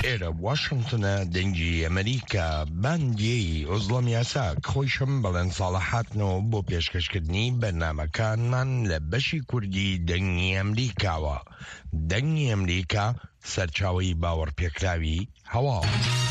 إيرا واشنطن دنجي أمريكا باندي أظلم ياساك خوشم بلن صالحاتنو بو بيشكشكدني برنامج كان من لبشي كردي دنجي أمريكا دنجي أمريكا سرچاوي باور بيكراوي هوا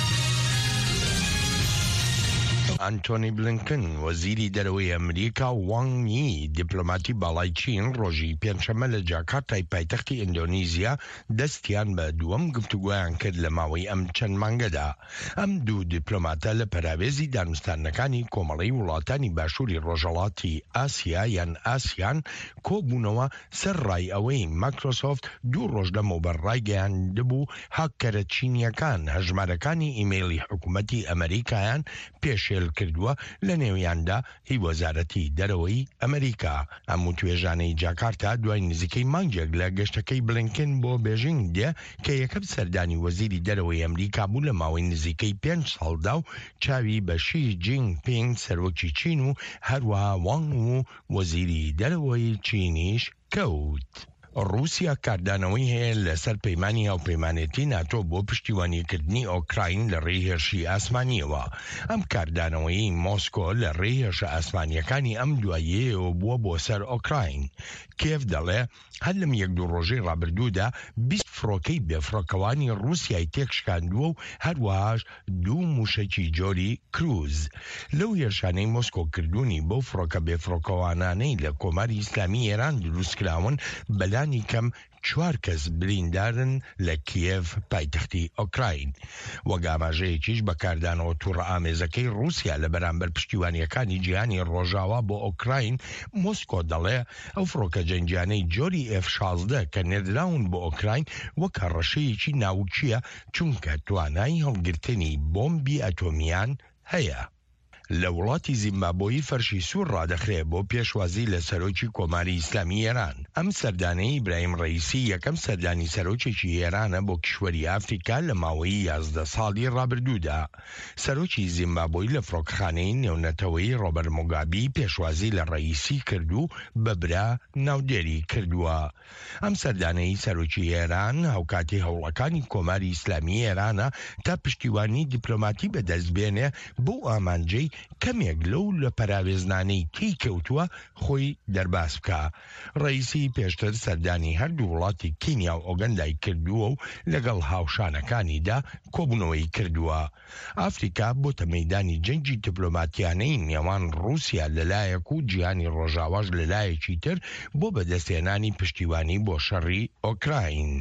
أنتوني بلينكن وزيري دروي أمريكا وانغ يي دبلوماتي بالاي چين روجي پێنجشەمە لە جاکارتای پایتەختی ئیندۆنیزیا دەستیان بە دووەم گفتوگۆیان کرد لە ماوەی ئەم چەند مانگەدا. ئەم دوو دیپلۆماتە لە پەراوێزی دانوستانەکانی کۆمەڵەی وڵاتانی باشووری ڕۆژهەڵاتی ئاسیا یان ئاسیان کۆبوونەوە سەر ڕای ئەوەی مایکرۆسۆفت دوو ڕۆژ لەمەوبەر ڕایگەیاندبوو هاکەرە چینیەکان هەژمارەکانی ئیمەیلی حکوومەتی ئەمریکایان پێشێل کردووە لە نێویاندا هی وەزارەتی دەرەوەی ئەمریکا. ئەم توێژانەی جاکارتا دوای نزیکەی مانگێک لە گەشتەکەی بلینکن بۆ بێژینگ دێ کە یەکەم سەردانی وەزیری دەرەوەی ئەمریکا بوو لە ماوەی نزیکەی 5 ساڵدا و چاوی بە شی جینپینگ سەرۆکی چین و هەروەها وانگ و وەزیری دەرەوەی چینیش کەوت. رووسیا کاردانەوەی هەیە لەسەر پەیمانی هاوپەیمانێتی ناتۆ بۆ پشتیوانیکردنی ئۆکراین لە ڕێی هێرشی ئاسمانیەوە. ئەم کاردانەوەی مۆسکۆ لە ڕێی هێرشە ئاسمانیەکانی ئەم دواییەوە بووە بۆ سەر ئۆکراین. کێف دەڵێ هەر لەم یەک دوو ڕۆژەی ڕابردوودا 20 فڕۆکەی بێفڕۆکەوانی رووسیای تێکشکاندووە و هەروەهاش دوو موشەکی جۆری کروز. لەو هێرشانەی مۆسکۆ کردوونی بەو فڕۆکە بێفڕۆکەوانانەی لە کۆماری ئیسلامی ئێران دروستکراون بەلانی کەم 4 کەس بریندارن لە کیێڤ پایتەختی ئۆکراین. وەک ئاماژەیەکیش بەکاردانەوە تووڕە ئامێزەکەی رووسیا لە بەرامبەر پشتیوانیەکانی جیهانی ڕۆژاوا بۆ ئۆکراین مۆسکۆ دەڵێ ئەو فڕۆکە جەنگیانەی جۆری F-16 کە نێردراون بۆ ئۆکراین وەک هەڕەشەیەکی ناوچیە چونکە توانای هەڵگرتنی بۆمبی ئەتۆمیان هەیە. لە وڵاتی زیمبابوی فەرشی سوور ڕادەخرێ بۆ پێشوازی لە سەرۆکی کۆماری ئیسلامی ئێران. ئەم سەردانەی ئیبراهیم ڕەئیسی یەکەم سەردانی سەرۆکێکی ئێرانە بۆ کشوەری ئافریکا لە ماوەی 11 ساڵی ڕابردوودا. سەرۆکی زیمبابوی لە فڕۆکەخانەی نێونەتەوەی ڕۆبەرت موگابی پێشوازی لە ڕەئیسی کرد و بەبرا ناودێری کردووە. ئەم سەردانەی سەرۆکی ئێران هاوکاتی هەوڵەکانی کۆماری ئیسلامی ئێرانە تا پشتیوانی دیپلۆماتی بەدەستبێنێ بۆ ئامانجەی کەمێک لەو لە پەراوێزنانەی تی کەوتووە خۆی دەرباس بکە. ڕەئیسی پێشتر سەردانی هەردوو وڵاتی کینیا و ئۆگەندای کردووە و لەگەڵ هاوشانەکانیدا کۆبوونەوەی کردووە. ئافریکا بۆتە مەیدانی جەنگی دیپلۆماتیانەی نێوان رووسیا لەلایەک و جیهانی ڕۆژاواش لەلایەکی تر بۆ بەدەستێنانی پشتیوانی بۆ شەڕی ئۆکراین.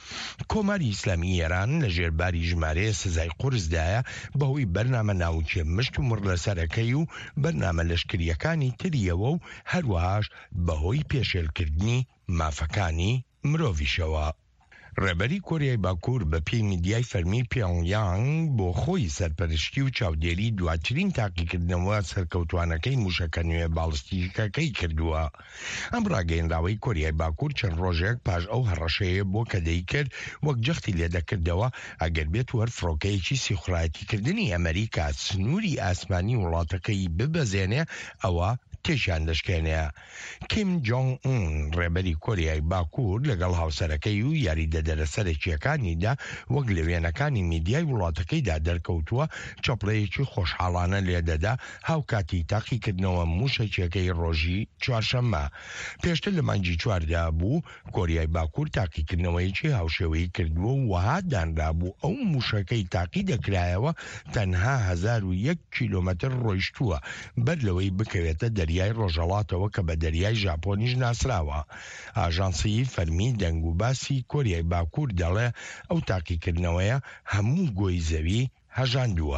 کۆماری ئیسلامی ئێران لە ژێرباری ژمارەیە سزای قورسدایە بەهۆی بەرنامە ناوچێ مشت و مڕ لەسەرەکەی و بەرنامە لەشکریەکانی تریەوە و هەروەهاش بەهۆی پێشێلکردنی مافەکانی مرۆڤیشەوە. ڕێبەری کۆریای باکوور بە پێی میدیای فەرمی پیۆنگیانگ بۆ خۆی سەرپەرشتی و چاودێری دواترین تاقیکردنەوە سەرکەوتوانەکەی موشەکە نوێ باڵستیکەکەی کردووە. ئەم ڕاگەیەنراوەی کۆریای باکوور چەند ڕۆژێک پاش ئەو هەڕەشەیە بۆ کە دەیکرد وەک جەختی لێدەکردەوە ئەگەر بێت وەر فڕۆکەیەکی سیخڕایەتیکردنی ئەمریکا سنووری ئاسمانی وڵاتەکەی ببەزێنێ ئەوە تێشیان دەشکێنێ. کیم جۆنگ ئون ڕێبەری کۆریای باکوور لەگەڵ هاوسەرەکەی و یاریدەدەرە سەرەکیەکانیدا وەک لە وێنەکانی میدیای وڵاتەکەیدا دەرکەوتووە چەپڵەیەکی خۆشحاڵانە لێدەدا هاوکاتی تاقیکردنەوە موشەکیەکەی ڕۆژی چوارشەممە. پێشتر لە مانگی 4دا بوو کۆریای باکوور تاقیکردنەوەیەکی هاوشێوەیی کردووە و وەها دانرابوو ئەو موشەکەی تاقی دەکرایەوە تەنها 1001 کیلۆمەتر ڕۆیشتووە بەر لەوەی بکەوێتە دەریای ڕۆژهەڵاتەوە کە بە دەریای ژاپۆنیش ناسراوە. ئاژانسی فەرمی دەنگ و باسی کۆریای باکوور دەڵێ ئەو تاقیکردنەوەیە هەموو گۆی زەوی هەژاندووە.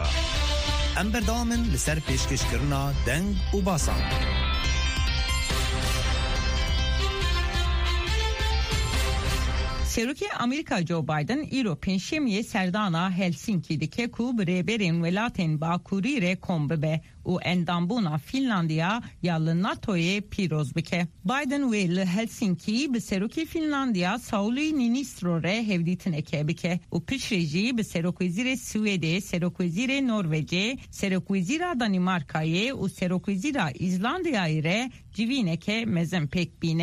ئەم بەردەوامن لەسەر پێشکەشکردنا دەنگ و باسان. Serokê Amerîka Joe Biden îro pênşemiyê serdana Helsinki dike ku bi rêberên welatên Bakurî re kom bibe û endambûna Finlandiya ya li NATOyê pîroz bike. Biden wê li Helsinki bi serokê Finlandiya Sauli Niinistro re hevdîtineke bike û piştî jî bi Serokwezîrê Swêdê, Serokwezîrê Norvecê, Serokwezîra Danimarkayê û Serokwezîra İzlandiyayê re civîneke mezin pêk bîne.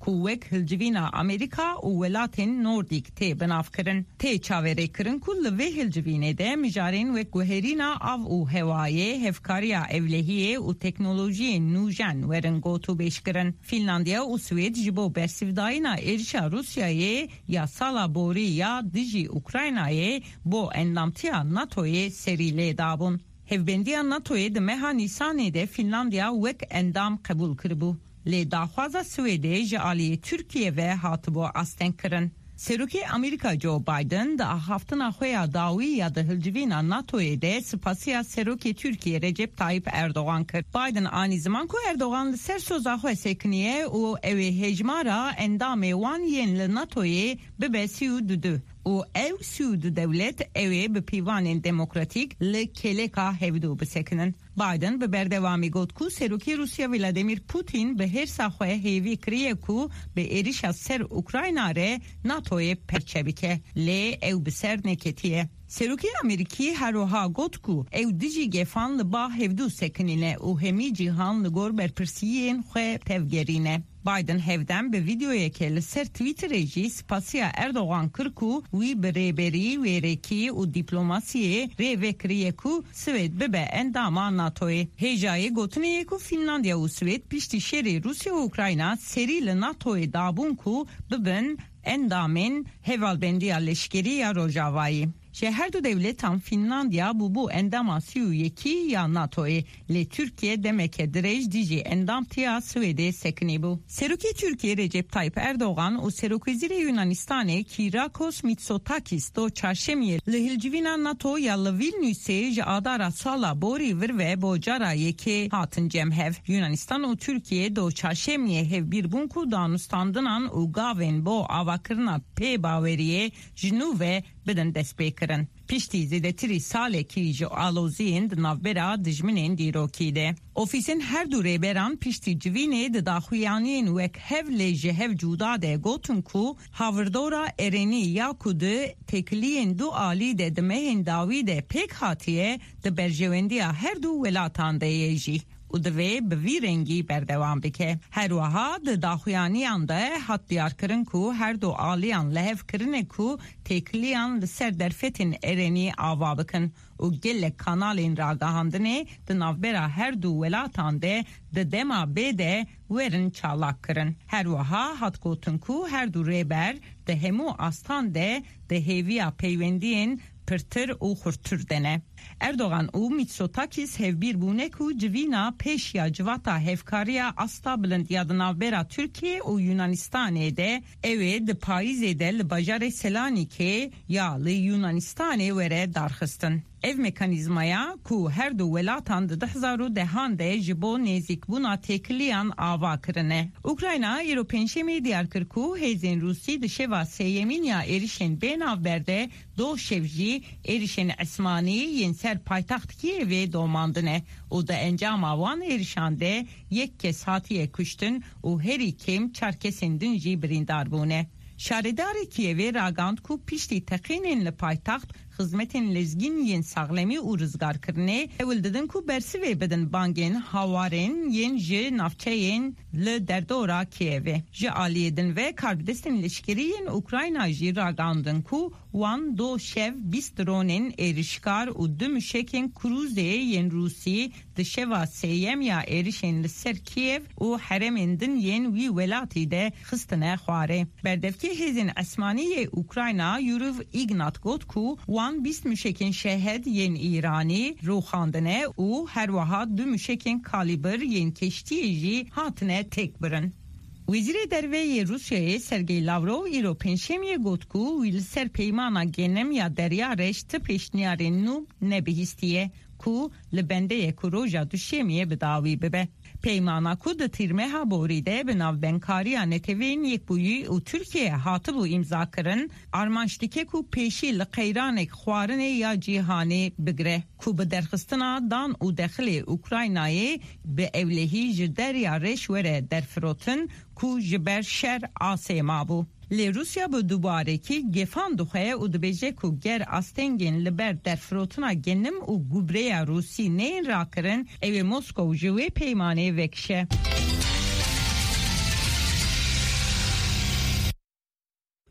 کوک هلجوینا امریکا و ولاتین نوردیک تی بناف کرن تی چاوری کرن کل وی هلجوینه ده مجارین و گوهرینا آو و هوایی هفکاریا اولهیه و تکنولوژی نوجن ورنگو تو بیش کرن فینلاندیا و سوید جبو برسیوداینا ارشا روسیای یا سالا بوری یا دیجی اوکراینای بو اندامتیا ناتوی سریله دابون هفبندیا ناتوی ده مها نیسانی ده فینلاندیا وک اندام قبول کربو لی داخوازا سویده جالی ترکیه و هاتبو استن کرن سروکی امریکا جو بایدن ده هفتنا خویا داوی یا ده هلجوینا ناتوی ده سپاسیا سروکی ترکیه رجب طایب اردوغان کرد بایدن آنی زمان کو اردوغان سر سوزا خواه سکنیه و اوی هجمارا اندام وان ین لناتوی ببسیو دودو و او سود دولت اوی به پیوان دموکراتیک لکلکا هفدو بسکنن بایدن به بردوامی گفت کو سروکی روسیا ولادیمیر پوتین به هر ساخوه هیوی کریه کو به ایریش از سر اوکراینا ره ناتوی پرچبیکه لی او بسر نکتیه سروکی امریکی هروها گفت کو او دیجی گفان لبا هفدو سکنینه و همی جیهان لگور برپرسیین خواه تفگرینه بایدن هفدن به ویدیوی که لسر تویتر جی سپاسیا اردوغان کرکو وی بریبری ویرکی و دیپلوماسیه ری وکریه کو سوید ببه انداما ناتوی هیجای گوتنیه کو فینلاندیا و سوید پیشتی شری روسیا و اوکراینا سری لناتوی دابون کو ببن اندامین هوالبندیا لشکری یا روجاوایی شهر دو devletan Finlandiya bu endama siyeki ya NATO'yu le Türkiye demek direj dici endam tiya Svede sekni bu. Seruki Türkiye Recep Tayyip Erdoğan o Serukizire Yunanistan'e Kyriakos Mitsotakis do çarşemiye le hilcivina NATO ya le Vilnius'e adara sala bori vir ve bojara yeki hatın cemhev. Yunanistan o Türkiye do çarşemiye hev bir bunku danustandınan o gaven bo avakırna pe baveriye jnu ve بدن دست بکرن. پیشتی زیدتری ساله کی جو آلوزیند نوبرا دجمنین دیروکیده. اوفیسین هر دو ریبران پیشتی جوینه داخویانین وک هف لیجه هف جوداده گوتن کو هاوردورا ارینی یا کده تکلین دو آلی ده دمهین داویده پیک هاتیه ده برجوندیا هر دو ولاتان ده یجی. و دوی به وی رنگی بردوام بکه. هر وها ده داخویانیان ده حد دیار کرن کو هر دو آلیان لحف کرنه کو تکلیان لسر درفتین ارینی آوا بکن. و گل کانالین راگاهاندنه ده نوبرا هر دو ولاتان ده دما بیده ورن چالاک کرن. هر وها حد گوتن کو هر دو ریبر ده همو آستان ده هیویا پیوندین پرتر او خورتر دنه. اردوغان او میتسوتاکیس هفبیر بونه کو جوینا پیشیا جواتا هفکاریا استا بلند یادناوبرا ترکیه و یونانستانه ده اوه ده پاییزه ده لباجار سلانیکه یا لی یونانستانه وره دارخستن. ev mekanizmaya ku her du velatan de 2010 de jibo nezik buna tekliyan ava kırne. Ukrayna European Şemi diyar kırku hezen Rusi de şeva seyemin ya erişen benavberde do şevji erişen esmani yenser paytaxt Kiev'e domandine. O da encam avan erişande yek kes hatiye kuştun o her ikim çarkesin dünci birindar bune. Şaridari Kiev'e ragand ku pişti tekinin le paytaxt hizmetin lezgin yen sağlemi u rızgar kırne evildidin ku bersi ve bedin bangin havaren yen je navçeyen le derdora Kiev'e. Je aliyedin ve karbidestin leşkeri yen Ukrayna ji ragandın ku wan do şev bis dronen erişkar u dümüşekin kruze yen Rusi dışeva seyem ya erişen le ser Kiev u haremindin yen vi velati de xistine xware. Berdevki hezin esmaniye Ukrayna yuruv ignat got ku wan bist müşekin şehed yen İrani ruhandine u her vaha dü müşekin kaliber yen keştiyeji hatine tekbirin. Viziri derveyi Rusya'ya Sergey Lavrov European Şemiye gotku vil ser peymana genem ya derya reşt peşniyarin nu ne bihistiye ku lebendeye kuroja düşemiye bedavi bebe. Peymana ku da tirmeha boride benav benkariya netevin yekbuyi u Türkiye hatı bu imza kırın armanştike ku peşi li qeyranek xwarine ya cihane bigre ku be derxistina dan u daxili Ukrayna'yı be evlehi ji derya reşvere derfrotin ku jiber şer asema bu. Le Rusya bu dubareki gefan duxaya u dibêje ku ger astengên li ber derfirotuna genim û gubreya Rusî neyên rakirin ew ê Moskow ji wê peymanê vekişe.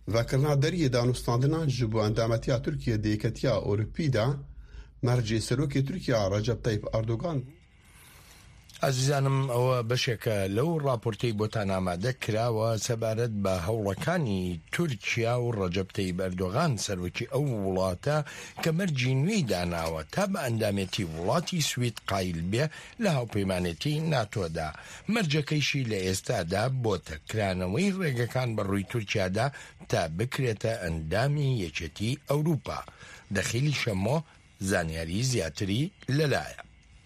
ذكرنا دري دانستاندنا جبو اندامتيا تركيا ديكتيا أوروبيدا مرجع سلوكي تركيا رجب طيب أردوغان. عزیزانم ئەوە بەشێکە لەو راپۆرتەی بۆتان ئامادە کراوە سەبارەت بە هەوڵەکانی تورکیا و ڕەجەب تەیب ئەردۆغان سەرۆکی ئەو وڵاتە کە مەرجی نوێی داناوە تا بە ئەندامەتی وڵاتی سوید قایل بێ لە هاوپەیمانێتی ناتۆدا. مەرجەکەیشی لە ئێستادا بۆتە کرانەوەی ڕێگەکان بەڕووی تورکیادا تا بکرێتە ئەندامی یەکێتی ئەوروپا. دەخیلی شەمۆ زانیاری زیاتری لەلایە.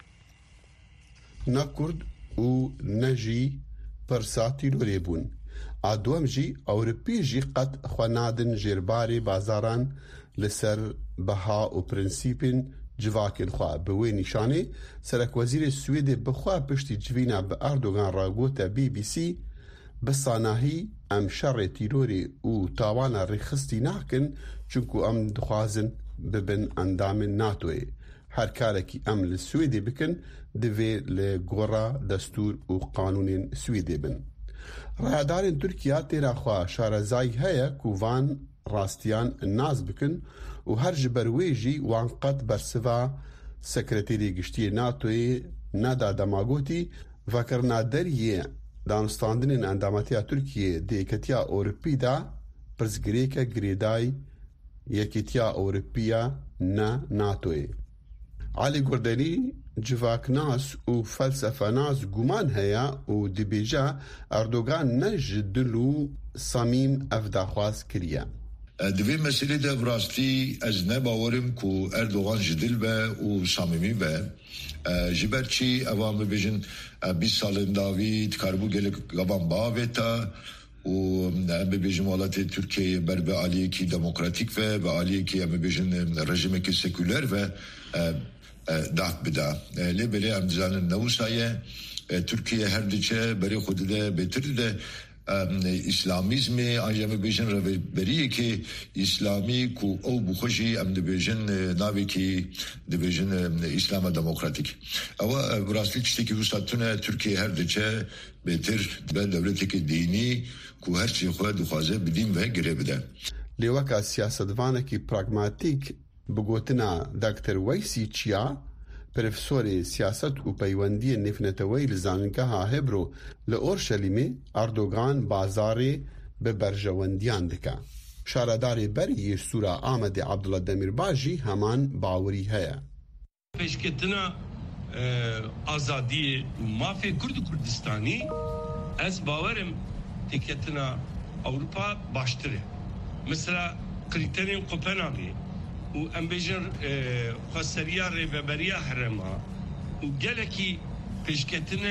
نەکورد و نەژی پەرساتی لۆرێ بوون. ئادوەم ژی ئەوروپی ژی قەت خوەنادن ژێربارێ بازاران لەسەر بەها و پرنسیپین جڤاکن خوا بەوەی نیشانێ سەرەکوەزیرێ سوێدێ بخوا پشتی جڤینا بە ئەردۆغان ڕاگۆتە BBC بە ساناهی ئەم شەڕێ تیرۆرێ و تاوانە ڕێخستی ناکن چونکو ئەم دخوازن ببن ئەندامن ناتۆیە. هەر کارێکی ئەم لە سوێدێ بکن دەوێ لە گۆڕا دەستور و قانونین سوێدێ بن. ڕایدارên تورکیا تێراخوا شارەزای هەیە کوڤان ڕاستیان ناز بکن و هەر ji ber wê jî wan qet bersivâ sekreterê giştiyê NATOyê neda demagotî vekirina deriyê danostandinên endametiya Tirkiyeyê dêketiya Ewropî da pirsgirêke girêdayî Yekîtiya Ewropî ne NATOyê. Ali Gurdenî civaknas û felsefenas guman heye û dibêje Erdogan ne ji dil û samîm ev daxwaz kiriye. Divê meselê de rastî ez nebawerim ku Erdogan ji dil be û samîmî be. Ji ber çî evan bibêjin 20 salên dawî dikaribû gelek gavan bavê te û em bibêjin welatê Tirkiyeyê ber bi aliyekî demokratîk ve bi aliyekî em bibêjin rejimekî seküler ve داد بده لبلی امزان نوسایه ترکیه هر دیچه برای خود ده بهتر ده اسلامیزم آنجام بیشتر رویبریه که اسلامی کو او بخشی ام دبیجن ناوی که دبیجن اسلام دموکراتیک. او براستی چیزی که وسطونه ترکیه هر دیچه بهتر به دولتی که دینی کو هر چی خود دخوازه بدیم و گره بده. لیوکا سیاستوانه کی پراگماتیک بگوتنا دکتر ویسی چیا پروفسوری سیاست و پیوندی نفنتوی لزانگاه هبرو لأورشلیمی اردوغان بازاری به برجواندیان دکا. شارداری بری سورا آمد عبدالله دمیرباجی همان باوری هیا. پیشکتنا آزادی مافی کردستانی از باورم تکتنا اوروپا باشتره. مثلا کریترین کوپنهاگی و ام بیجن خسریا ریبریا حرما و گلکی پیشکتنه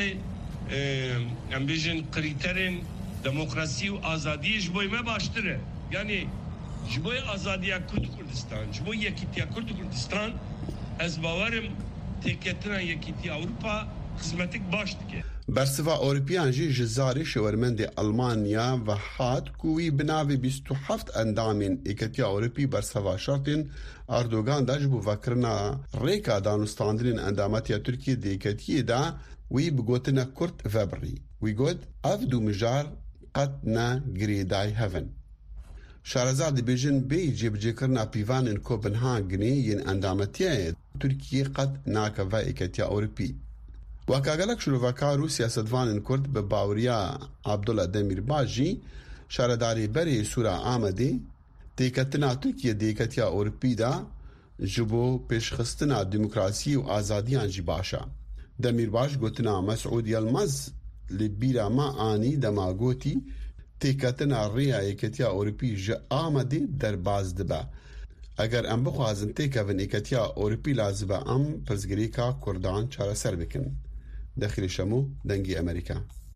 ام بیجن کریترین دموکراسی و آزادی جبوی ما باشتره. یعنی جبوی آزادی کردستان جبوی یکیتی کردستان از باورم تکتنه یکیتی اروپا خدمتک باشت که برسوا أوروبيان جي جزاري شورمند ألمانيا وحات كوي بناوي 27 أندامين إكتيا أوروبي برسوا شرطين أردوغان داجبو فكرنا ريكا دانستاندرين أنداماتيا تركيا دي إكتيا دا وي بغوتنا كورت فابري ويقود أفدو مجار قد نا غريداي هفن شارزاد بيجن بي جيب جيكرنا بيوان إن كوبنهاجني ين أنداماتيا تركيا قد ناكفا إكتيا أوروبي وەکاگەلک شلوڤەکار و سیاسەتوانên Kurd bi baweriya Abdullah Demirbajî şaredarî berê Sûra Amedê têketina Tirkiye dêketiya Ewropî da ji bo pêşxistina demokrasiyê û azadiyan jî baş e. Demirbaj gotina Mesûd Yilmaz li bîra me anî dema gotî têketina rêya Yeketiya Ewropî ji Amedê derbas dibe. Eger em bixwazin têkevin Yeketiya Ewropî lazim e em pirsgirêka Kurdan çareser bikin. داخل شمو دنگی امریکا.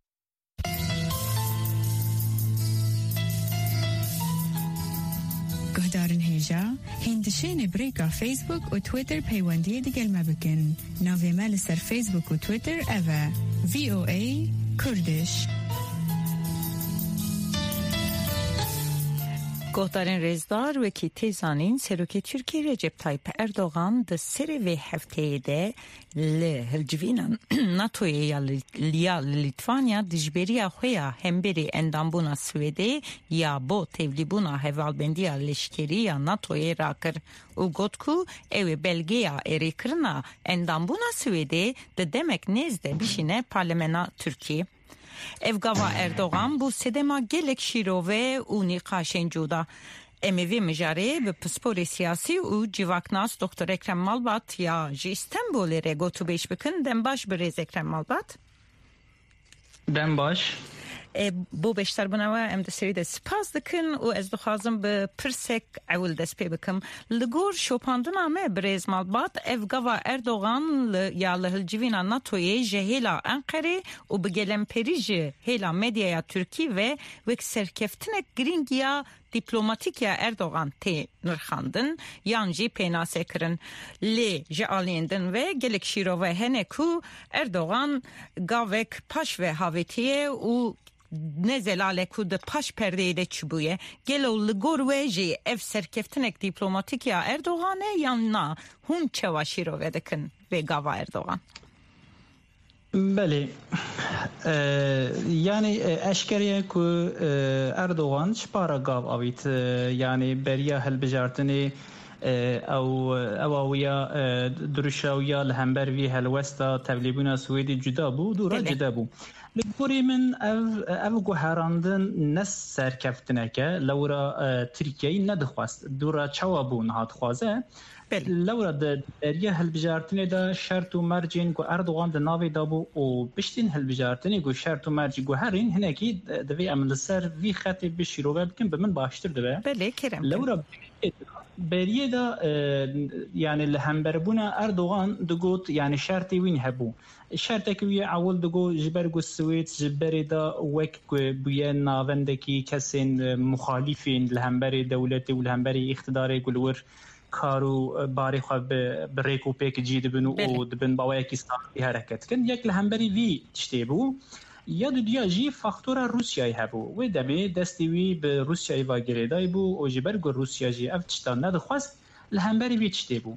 گهدارن هیجا هندشین بریکا فیسبوک و تویتر پیوندی دیگل مبکن. ناوی مال سر فیسبوک و تویتر اوه VOA کردش. گهدارین رزدار وکی تیزانین سروکی ترکی رجب تایپ اردوغان ده سری و هفته ده لهلجوینان ناتوی یا لیتوانیا دجبری خویا همبری اندامبونا سویده یا با تevlibuna hevalbendiya leşkeri ya NATO'ya rakır. U gotku evi belgeya erikirna endambuna Swede de demek nezde bişine parlamena Türkiye. Evgava Erdoğan bu sedema gelek şirove u niqaşen cuda. Emevi mijare ve pspori siyasi u civaknas Dr. Ekrem Malbat ya İstanbul'e regotu beş bakın dembaş bir Ekrem Malbat. Dembaş. بو بیشتر بنوه ام ده سری ده سپاس دکن و از دخوازم به پرسک اول دست پی بکم لگور شوپاندن همه بریز مالبات افگاوا اردوغان یا لهلجوینا ناتوی جهیلا انقره و بگلم پریج هیلا مدیا ترکی و وک سرکفتنک گرینگیا دیپلوماتیک یا اردوغان تی نرخاندن یانجی پیناسه کرن لی جعالیندن و گلک شیرو و هنکو اردوغان گاوک پاش و هاویتیه و نزلاله کود پاش پرده ده چبویه گلو لگور ویجی اف سرکفتنک دیپلوماتیک یا اردوغانه یا نه هون چواشی رو ودکن و گاوا اردوغان بله yani eşkeriye ku Erdoğan şpara gav avit yani beriya helbejartini اوویا درشاویا لهمبر وی هلوستا تبلیبونا سویدی جدا بو دورا جدا بو لگوری من او گوهراندن نس سرکفتنکه لورا ترکیه ندخواست دورا چوا بو نهاد خوازه لورا دریا هلبجارتنی دا شرط و مرجین گو اردوغان دا ناوی دا بو و بشتین هلبجارتنی گو شرط و مرجی گو هرین هنکی دوی امن سر وی خطی بشیروه بکن به من باشتر دوی بله کرم لورا بریه دا yani لهمبربونا اردوغان دگوت yani شرطی وین هبو شرطی که وی اول دگو جبر گو سویت جبر دا وک بوی ناوندکی کسین مخالفین لهمبر دولتی و لهمبر اقتدار گلور کارو باری خواب بریکو پیک جید بنو او دبن باوی کیستان حرکت کن یک لهمبری وی تشتی بو یا دنیا جی فاکتور روسیایی هبو و دمی دستی وی به روسیایی واگیردای بو و جبر گو روسیا جی افتشتان ندخواست لهمبری وی تشتی بو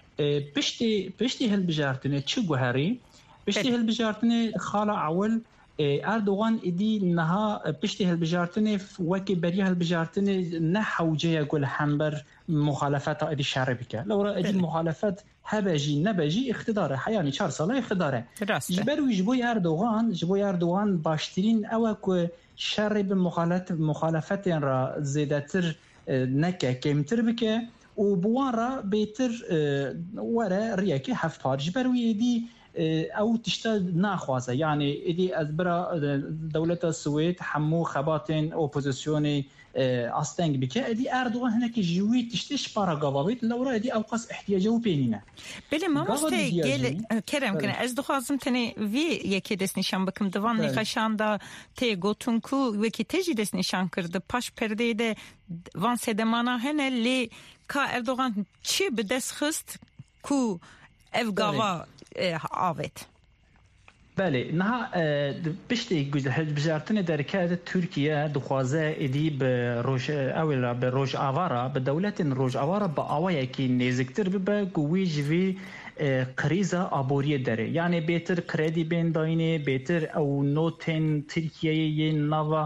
پشتی هل بجارتنه چه گوهری پشتی هل بجارتنه خالا اول اردوغان ایدی نها پشتی هل بجارتنه وکی بری هل بجارتنه نه حوجه گل همبر مخالفت ایدی شرع بکه لورا ایدی مخالفت هبجی نبجی اقتداره حیانی 4 ساله اقتداره جبر و جبوی اردوغان باشترین او که شر به مخالفت را زیادتر نکه کمتر بکه و بوان را بیتر وره ریاکی هفت پار جبر و ایدی او تشتا ناخوازه یعنی ایدی از برا دولت سوئد همو خباتین اپوزیسیونی استنگ بکه ایدی اردوغان هنکی جوی تشتش پارا گاوابید لورا ایدی اوقاس احتیاجه و پینینه بله ما مسته گل کرم کنه از دخوازم تنه وی یکی دست نشان بکم دوان نخشان دا تی گوتون کو وکی تجی دست نشان کرده پاش پرده ده وان سدمانا هنه لی که اردوغان چی به دست خست کو افگاوا آوید بله نه پشتی بجارتن درکات ترکیه دخوازه ادی به روش اولا به روش آوارا به دولت روش آوارا با آوایی که نزدیکتر به گویی جوی قریزا آبوری داره یعنی بهتر کردی بین داینه بهتر او نوتن ترکیه نوا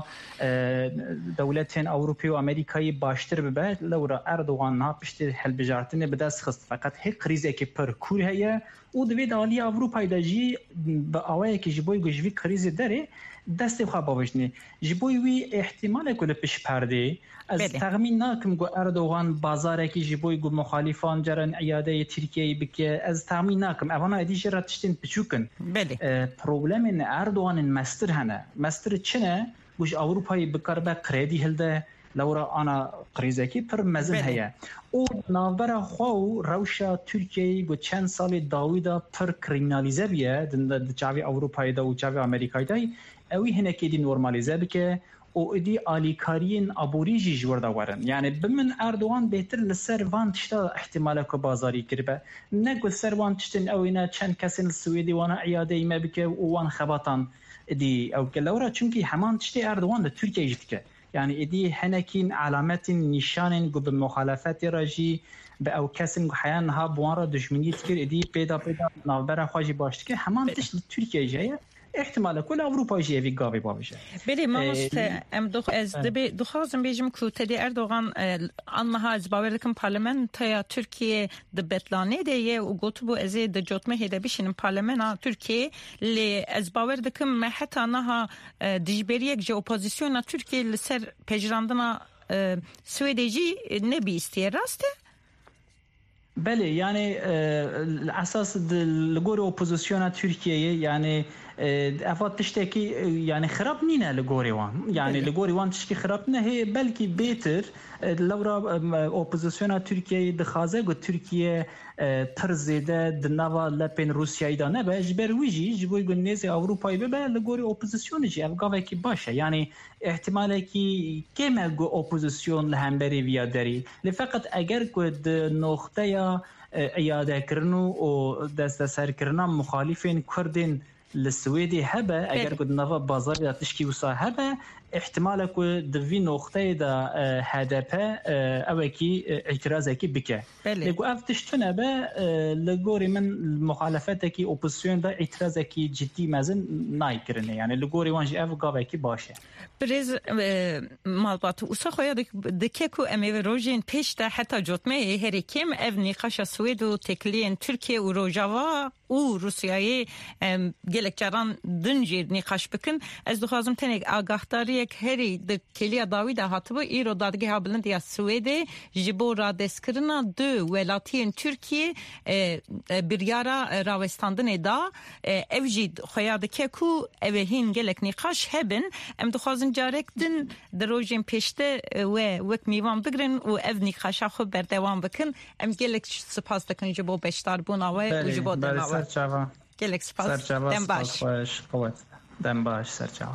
دولتن اروپی و امریکایی باشتر به لورا اردوغان ها پشتی حل بجارتن به دست خست فقط هیچ قریزه که پرکور هیا او دوی دالی اروپای داجی با آوایی که جبوی گوشوی قریزه داره دست خواه باوشنی جبوی وی احتمال کل پیش پرده از تخمین ناکم گو اردوغان بازاره که جبوی گو مخالفان جرن عیاده ترکیه بکه از تخمین ناکم اوانا ادی جرات تشتین بچوکن پروبلم ان اردوغان مستر هنه مستر چنه گوش اروپای بکار با قریدی هلده لورا انا قریزکی پر مزن هیا او ناوبر خو روشا ترکیه گو چند سال داویدا پر کریمینالیزه بیه د چاوی اروپای دا و چاوی امریکای دا اوی هنکی دی نورمالیزه بکه او ادی آلیکارین ابوریجی جوردا ورن یعنی بمن اردوغان بهتر لسر وان تشتا احتمال کو بازاری کربه نگو سر وان تشتن اوینا چند کسین سویدی وانا عیاده ایمه بکه و وان خباتان دی او کلورا چونکی همان تشتی اردوغان د ترکیه جتکه يعني إدي حنكين علامات نشان بمخالفات راجي بأو كسن حيانها بوارا دجمنيت كير إدي بيدا نابرا خواجي باشتكي حمان تشل تركيا جاية احتمال كل أوروبا جاي في قابي بابشة. بله ماست ام از دخوازم بیشم که تدی اردوغان آنها از باورکم پارلمنت یا ترکیه دبتلانه دیه و گوتبو از دجوتمه هده بیشین پارلمنت ترکیه لی از باوردکم محت آنها دیجبریک جو اپوزیسیون ترکیه لسر پجراندنا سویدیجی نبیستی راسته؟ بله يعني الاساس الجوري اوبوزيسيون تركيا يعني افات تشتكي يعني خراب نينا لجوري وان يعني لجوري وان تشتكي خرابنا هي بلكي بيتر لورا اوبوزيسيون تركيا دخازه قد تركيا ترزيده دنوا لبين روسيا ايضا نبا جبر ويجي جبو يقول نيزي اوروبا يبقى لجوري اوبوزيسيون جي افغاوي كي باشا يعني احتمال كي كما جو اوبوزيسيون لهمبري فيا داري لفقط اگر قد نقطه اياده كرنو و دست سر كرنا مخالفين كردين للسويدي هبه اگر قد نوا بازار تشكي وصا هبه احتمال كو دفي نقطه دا هدف اوكي اعتراضك بك لكو افتشتنا با لغوري من المخالفات كي اوبوزيسيون دا اعتراضك جدي مازن نايكرنه يعني لغوري وانجي اف قابك باشه بريز مالبات وسخويا دكيكو امي روجين بيشتا حتى جوتمه هريكيم اف نقاش السويد وتكلين تركيا وروجاوا و روسيا gelekçaran dınjir nikaş bıkın ez duhazım tenek agahtariek heri de kelia davida hatıbı iro dadge hablın diye Suede jibora deskirina dö velatien Türkiye bir yara Ravestan'dan eda evjid xoyadike ku evehin gelek nikaş hebben em duhazım carek din derojin peşte ve vek mivam bigrin u ev nikaşa xo berdevam bıkın em gelek spas dikın jibo beştar buna ve jibo dema gelek spas dem baş serçava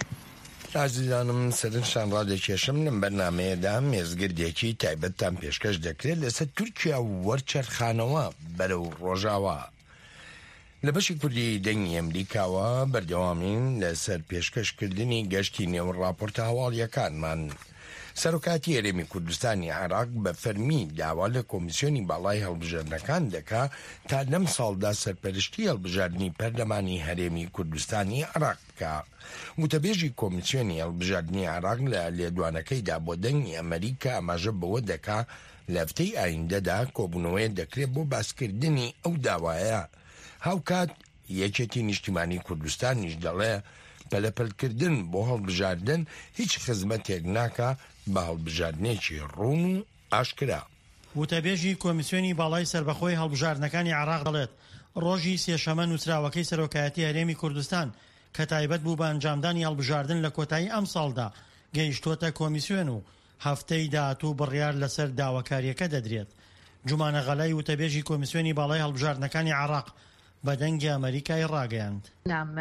عزیزانم سرنشان ڕادێکێشم لەم بەرنامەیەدا مێزگردێکی تایبەتتان پێشکەش دەکرێت لەسەر تورکیا وەرچەرخانەوە بەرەو ڕۆژاوە لە بەشی کوردی دەنگی ئەمریکاوە بەردەوامین لەسەر پێشکەشکردنی گەشتی نێو ڕاپۆرتە هەواڵیەکانمان سەرۆکاتی هەرێمی کوردستانی عێراق بە فەرمی داوا لە کۆمیسیۆنی باڵای هەڵبژێردنەکان دەکا تا لەم ساڵدا سەرپەرشتی هەڵبژاردننی پەرلەمانی هەرێمی کوردستانی عێراق بکە وتەبێژی کۆمیسیۆنی هەڵبژاردننی عێراق لە لێدوانەکەیدا بۆ دەنگی ئەمریکا ئاماژە بەوە دەکا لە هەفتەی ئایندەدا کۆبوونەوەی دەکرێت بۆ باسکردنی ئەو داوایە هاوکات یەکێتی نیشتیمانی کوردستانیش دەڵێ پەلەپەلکردن بۆ هەڵبژاردن هیچ خزمەتێک ناکە بە هەڵبژاردنێکی ڕوون و ئاشکرا وتەبێژی کۆمیسیۆنی باڵای سربەخۆی هەڵبژاردنەکانی عێراق دەڵێت ڕۆژی سێشەمە نووسراوەکەی سەرۆکایەتی هەرێمی کوردستان کە تایبەت بوو بە ئەنجامدانی هەڵبژاردن لە کۆتایی ئەم ساڵدا گەیشتووەتە کۆمیسیۆن و هەفتەی داهاتوو بڕیار لەسەر داواکاریەکە دەدرێت جومانە غەلای وتەبێژی کۆمیسیۆنی باڵای هەڵبژاردنەکانی عێراق بدنج أمريكا الراجعند. نعم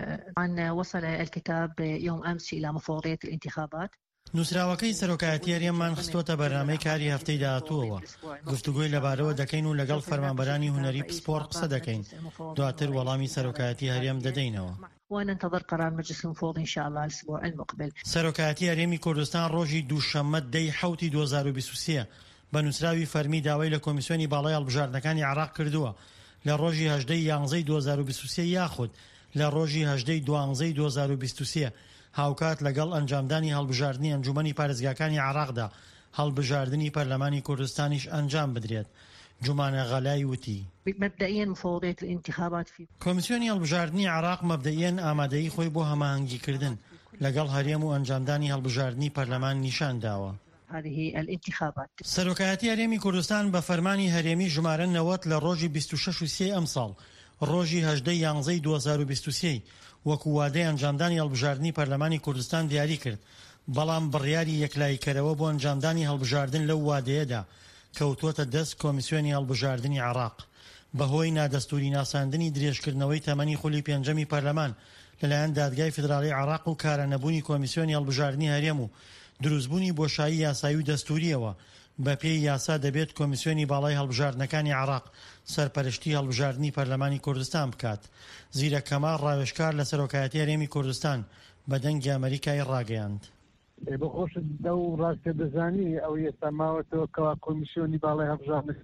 وصل الكتاب يوم أمس إلى مفوضية الانتخابات. نووسراوەکەی سەرۆکایەتی هەرێممان خستۆتە بەرنامەی کاری هەفتەی داهاتووەوە گفتوگۆی لەبارەوە دەکەین و لەگەڵ فەرمانبەرانی هونەری پسپۆر قسە دەکەین دواتر وەڵامی سەرۆکایەتی هەرێم دەدەینەوە. وننتظر قرار مجلس المفوض إن شاء الله الأسبوع المقبل. سەرۆکایەتی هەرێمی کوردستان ڕۆژی دووشەممە دەی حوتی 2023 بە نووسراوی فەرمی داوای لە کۆمیسیۆنی باڵای هەڵبژاردنەکانی عێراق کردووە لە ڕۆژی 18 2023 یاخود لە ڕۆژی 12 2023 هاوکات لەگەڵ ئەنجامدانی هەڵبژاردننی ئەنجومەنی پارێزگاکانی عێراقدا هەڵبژاردننی پەرلەمانی کوردستانیش ئەنجام بدرێت جومانە غەلای وتی مبدئيا مفوضية الانتخابات في کۆمیسیۆنی هەڵبژاردننی عێراق مەبدئیەن ئامادەیی خۆی بۆ هەماهەنگیکردن لەگەڵ هەرێم و ئەنجامدانی هەڵبژاردننی پەرلەمان نیشان داوە هذه الانتخابات. سەرۆکایەتی هەرێمی کوردستان بە فەرمانی هەرێمی ژمارە 90 لە ڕۆژی 26 ئەم ساڵ ڕۆژی 18 2023 وەکو وادەی ئەنجامدانی هەڵبژاردننی پەرلەمانی کوردستان دیاری کرد بەڵام بڕیاری یەکلاییکەرەوە بۆ ئەنجامدانی هەڵبژاردن لەو وادەیەدا کەوتووەتە دەست کۆمیسیۆنی هەڵبژاردننی عێراق بەهۆی نادەستوری ناساندنی درێژکردنەوەی تەمەنی خولی پێنجەمی پەرلەمان لەلایەن دادگای فیدراڵی عێراق و کارە نەبوونی کۆمیسیۆنی هەڵبژاردننی هەرێم و دروستبوونی بۆشایی یاسایی و دەستوریەوە بە پێی یاسا دەبێت کۆمیسیۆنی باڵای هەڵبژاردنەکانی عێراق سەرپەرشتی هەڵبژاردننی پەرلەمانی کوردستان بکات زیرە کەمال ڕاوێژکار لە سەرۆکایەتی هەرێمی کوردستان بە دەنگی ئەمریکای ڕاگەیاند. بخۆش دە و ڕاستە دەزانی ئەو ئێستا ماوەتەوە کەوا کۆمیسیۆنی باڵای هەڵبژاردنی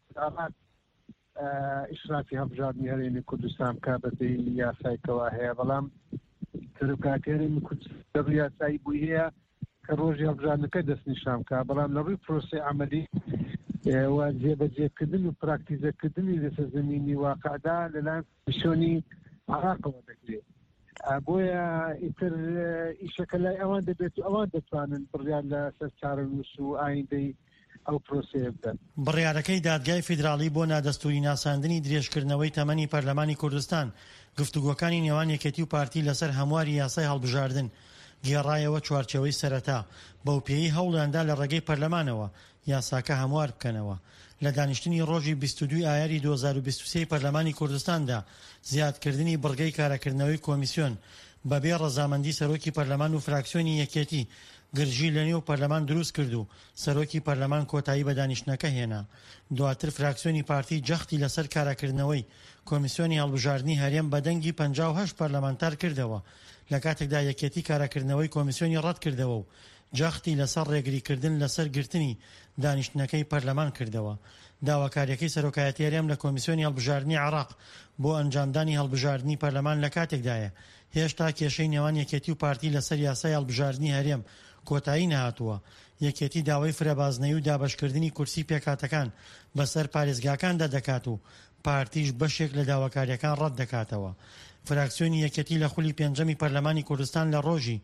ئیشرافی هەڵبژاردنی هەرێمی کوردستان کا بەپێی یاسایکەوە هەیە بەڵام سەرۆکاتی کوردستان یاسایی بووی هەیە کە ڕۆژی هەڵبژاردنەکە دەستنیشان بکە بەڵام لە ڕووی پرۆسی عەمەلی و جێبەجێکردن و پراکتیزەکردنی لەسەر زمینی واقعدا لەلایەن کۆمیسیۆنی عراقەوە دەکرێت بۆیە ئیتر ئیشەکە لای ئەوان دەبێت و ئەوان دەتوانن بڕیان لە سەر چارەنووس و ئایندەی ئەو پرۆسەیە بدەن. بڕیارەکەی دادگای فیدراڵی بۆ نادەستوری ناساندنی درێژکردنەوەی تەمەنی پەرلەمانی کوردستان گفتوگۆکانی نێوان یەکێتی و پارتی لەسەر هەمواری یاسای هەڵبژاردن گێڕایەوە چوارچەوەی سەرەتا بەو پێی هەوڵیاندا لە ڕێگەی پەرلەمانەوە یاساکە هەموار بکەنەوە. لە دانیشتنی ڕۆژی 22 ئایاری 2023 پەرلەمانی کوردستاندا زیادکردنی بڕگەی کارەکردنەوەی کۆمیسیۆن بەبێ ڕەزامەندی سەرۆکی پەرلەمان و فراکسیۆنی یەکێتی گرژی لە نێو پەرلەمان دروست کرد و سەرۆکی پەرلەمان کۆتایی بە دانیشتنەکە هێنا. دواتر فراکسیۆنی پارتی جەختی لەسەر کارەکردنەوەی کۆمیسیۆنی هەڵبژاردنی هەرێم بە دەنگی 58 پەرلەمانتار کردەوە لە کاتێکدا یەکێتی کارەکردنەوەی کۆمیسیۆنی ڕەت کردەوە و جەختی لەسەر ڕێگریکردن لەسەر گرتنی دانیشتنەکەی پەرلەمان کردەوە. داواکاریەکەی سەرۆکایەتی هەرێم لە کۆمیسیۆنی هەڵبژاردنی عێراق بۆ ئەنجامدانی هەڵبژاردنی پەرلەمان لە کاتێکدایە هێشتا کێشەی نێوان یەکێتی و پارتی لەسەر یاسای هەڵبژاردنی هەرێم کۆتایی نەهاتووە. یەکێتی داوای فرەبازنەی و دابەشکردنی کورسی پێکاتەکان بەسەر پارێزگاکاندا دەکات و پارتیش بەشێک لە داواکاریەکان ڕەت دەکاتەوە. فراکسیۆنی یەکێتی لە خولی پێنجەمی پەرلەمانی کوردستان لە ڕۆژی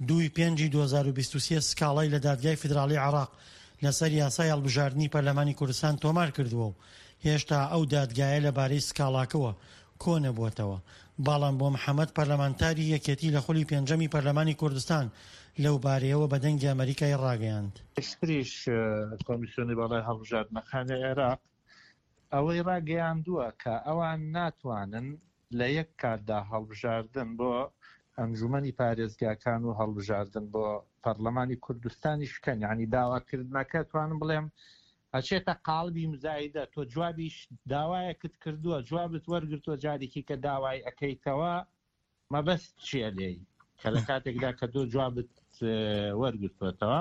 2/5/2023 سکاڵای لە دادگای فیدراڵی عێراق لەسەر یاسای هەڵبژاردنی پەرلەمانی کوردستان تۆمار کردووە و هێشتا ئەو دادگایە لەبارەی سکاڵاکەوە کۆ نەبووەتەوە. باڵام بۆ محەممەد پەرلەمانتاری یەکێتی لە خولی پێنجەمی پەرلەمانی کوردستان لەو بارەیەوە بە دەنگی ئەمریکای ڕاگەیاند. پێشتریش کۆمیسیۆنی باڵای هەڵبژاردنەکانی عێراق ئەوەی ڕاگەیاندووە کە ئەوان ناتوانن لە یەک کاتدا هەڵبژاردن بۆ ئەنجومەنی پارێزگاکان و هەڵبژاردن بۆ پەرلەمانی کوردستانی شکەن، یعنی داواکردنەکە توانم بڵێم ئەچێتە قاڵبی مزایدە تۆ جوابیش داوایەکت کردووە جوابت وەرگرتووە جارێکی کە داوای ئەەکەیتەوە مەبەست چییە لێی کە لە کاتێکدا کە تۆ جوابت وەرگرتوێتەوە.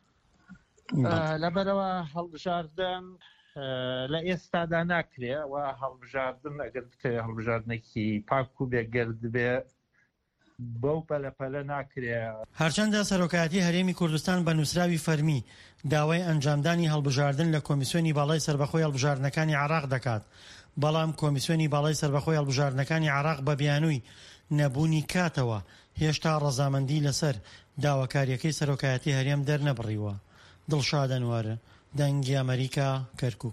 لەبەرەوە هەڵبژاردن لە ئێستادا ناکرێ و هەڵبژاردن ئەگەر هەڵبژاردنێکی پاک و بێگەرد بێ بەو پەلەپەلە ناکرێ. هەرچەندە سەرۆکایەتی هەرێمی کوردستان بە نووسراوی فەرمی داوای ئەنجامدانی هەڵبژاردن لە کۆمیسیۆنی باڵای سەربەخۆی هەڵبژاردنەکانی عێراق دەکات، بەڵام کۆمیسیۆنی باڵای سەربەخۆی هەڵبژاردنەکانی عێراق بە بیانووی نەبوونی کاتەوە هێشتا ڕەزامەندی لەسەر داواکاریەکەی سەرۆکایەتی هەرێم دەرنەبڕیوە. دڵشاد ئەنوەر، دەنگی ئەمریکا، کەرکووک.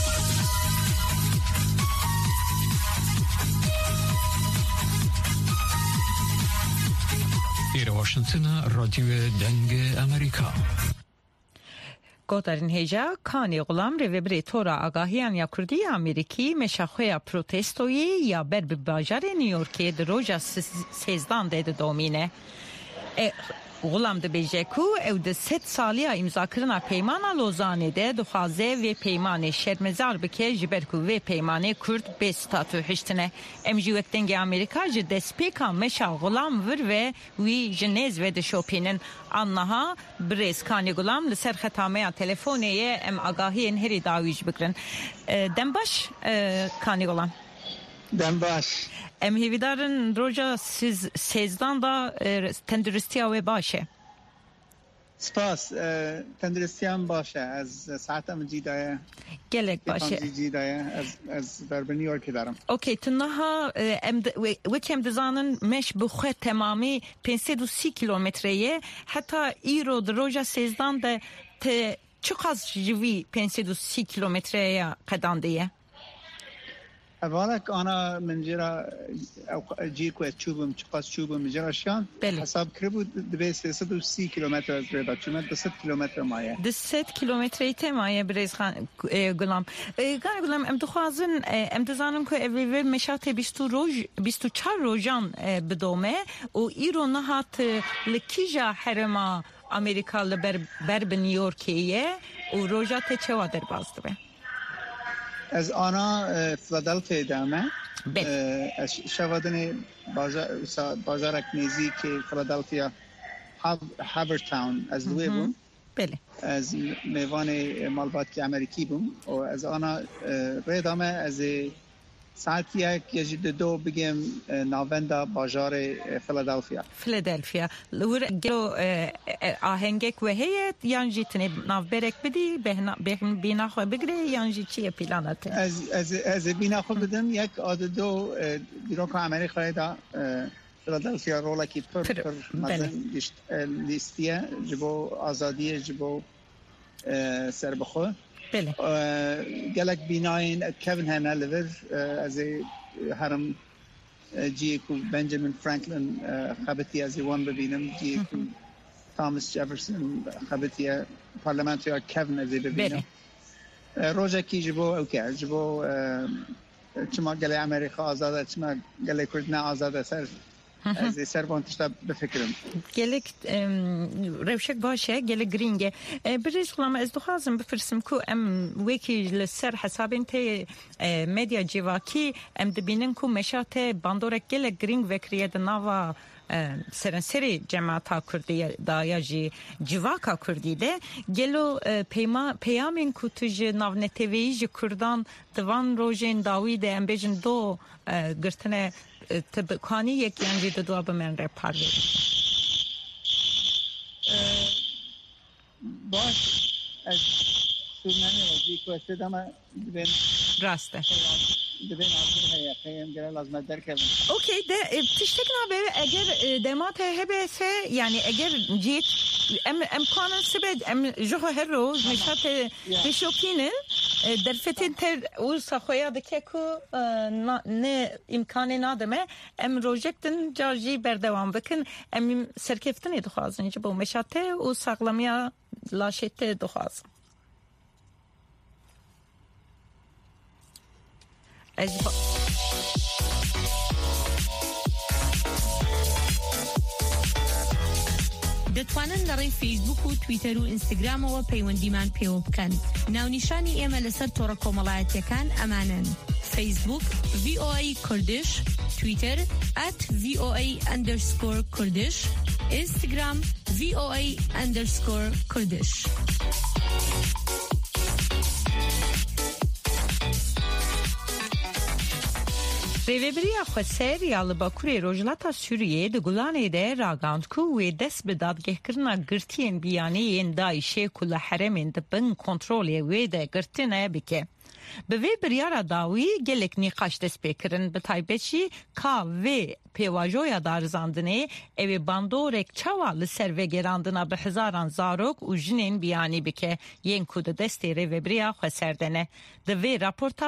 ئێرە واشنتنە ڕادیۆ دەنگە ئەمریکا. گۆدارین هێجا کانی غڵام ڕێوێبرێ تۆرا ئاگاهیان یا کوردی ئەمریکی مێشەخۆیا پرۆتێستۆیی یا بەر bi bajarê New Yorkê di roja sêzdan dê didomîne. Gulam dibêje ku ew di 3 saliya îmzakirina peymana Lozanê de dixwaze vê peymanê şermezar bike ji ber ku vê peymanê Kurd bê statû hiştine. Em jî wek dengê Amerîka ji destpêka meşa Gulam vir ve wî ji nêz ve dişopînin. Annaha birêz Kanî Gulam li ser xetameya telefonê ye em agahiyên herî dawî ji bikirin. Dem baş Kanî Gulam. Dem baş. Em hêvîdarin roja sêzdan da tenduristiya wê baş e. Spas, tenduristiyan baş e. Ez saeta min cî daye. Gelek baş e. Cî daye. Ez ber bi New Yorkê darim. Okey, tu niha wekî em dizanin meş bi xwe temamî 530 kilometreye heta îro di roja sêzdan de te çi qas ji vî 530 kilometreye qedandiye? أولك أنا من جرا جيك وتشوفهم تقاس تشوفهم من جرا شان حساب كربو دبي 330 كيلومتر زريبا شمال 10 كيلومتر مايه 10 كيلومتر تمايه بريز خان غلام قال غلام ام دخوازن ام دزانم كو ايفي مشات 24 روجان بدومه و ايرو نهات لكيجا حرما امريكا لبر نيويوركيه و روجا تشوا در بازدبه از آنا فیلادلفیا دامه شوادن بازارک نزدیک فیلادلفیا هابرتاون از دوی بوم بله از میوان مالبات که امریکی بوم و از آنا ریدامه از ساعت یک دو بگیم ناوندا باجار فیلادلفیا لور گلو آهنگک و هیت یانجی تنی ناو برک بدی بینا خو بگری یانجی چیه پیلانت از بینا خو بدم یک دو دیروک امریکا دا فیلادلفیا رولا کی پر مثلا لیستیه جبو آزادی جبو سربخو بله گلک بیناین کوین هنالور از هرم جیکو بنجامین فرانکلین خبتی از وان ببینم جیکو توماس جفرسون خبتی پارلمانتری کوین از ببینم روزا کی جبو اوکی جبو چما گله امریکا آزاده چما گله کردن آزاده سر از سربان تشتا بفکرم گلک روشک باشه گلک گرینگه بریز خلام از دخوازم بفرسم کو ام ویکی لسر حسابین تی مدیا جواکی ام دبینن کو مشات باندورک گلک گرینگ وکریه دناوا سرنسری جماعتا کردی دایا جی جواکا کردی ده گلو پیامین کو تج ناونتوی جی کردان دوان روژین داوی ده ام بیجن دو گرتنه تبکانی یک یانجی دو به من رپاری باش از سرمانه وزی که استدامه بین راسته دبین آخر هیم گره لازمت در کردن اوکی ده تشتکنا به اگر دمات هبه سه یعنی اگر جیت امکان سبد جوه هر روز نشات بشوکینن در فتن تر او سخویا دکه کو نه امکان نداره روژکتن جاجی بردوام بکن سرکفتنی دخوازن چه با مشاته او ساقلمیا لاشت دخواز دەتوانن لەڕێی فیسبوک و تویتەر و ئینستاگرامەوە پەیوەندیمان پێوە بکەن. ناونیشانی ئێمە لەسەر تۆڕە کۆمەڵایەتیەکان ئەمانن: فیسبوک VOA کوردش، تویتەر @VOA_کوردش، ئینستاگرام VOA_کوردش. ریوبریا خسر یا لباکوری روجلاتا سوریه د گولانه ده راگاند کو و دست به دادگه کرنا گرتین بیانی این دایشه کل حرمین ده بن کنترولی و ده گرتینه بکه. به وی بریارا داوی گلک نیقاش دست بکرن به تایبچی کا و پیواجویا دارزاندنه اوی باندورک چاوا لسر و گراندنا به هزاران زاروک و جنین بیانی بکه ین کود دستی ریوبریا خسردنه. دوی راپورتا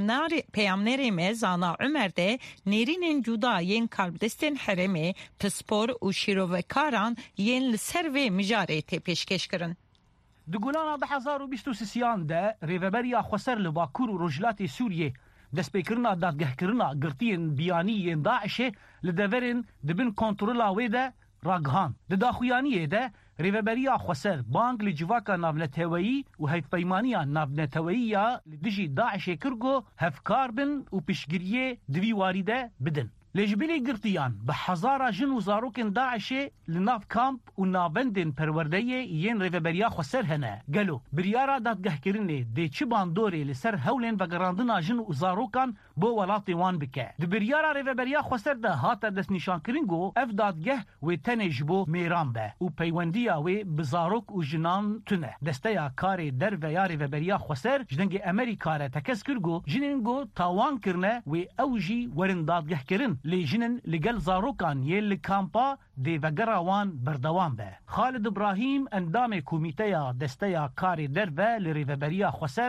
پیامنری مزانا عمر ده نیرین جودا ین کارب دستین حرمه پسپور و شیروکاران ین لسر و مجاره تی پیشکش کرن. دگولانا به 1023 ده ریوبریا خسر لباکور و رجلات سوریه دست بکرنا دادگه کرنا گرتین بیانی داعشه لدورن دبن کنترولا ویده راگهان داخویانی ده ریوبریا خسر بانک لجواکا نافنتوایی و هیف پیمانیا نافنتوایی لدجی داعشه کرگو هفکار بن و پیشگیریه دوی واریده بدن لجبلی گرتیان به هزار جن و زاروکن داعشه لناف کامپ و ناوندن پروردهی ین ریوبریا خسر هنه گلو بریارا دادگه کرنه ده چی باندوری لسر هولن و گراندنا جن و زاروکان بو ولاتی وان بکه ده بریارا ریوبریا خسر ده هاتا دست نشان کرنگو اف دادگه و تنج بو میران به و پیوندیا و بزاروک و جنان تونه دسته کاری در و یا ریوبریا خسر جدنگ امریکا تکس کرگو جنینگو تاوان کرنه و اوجی ورن دادگه کرن لیجنن لگل زاروکان یه لکامپا دی وگراوان بردوام به. خالد ابراهیم اندام کمیته دسته کاری در و لریوبریا خسر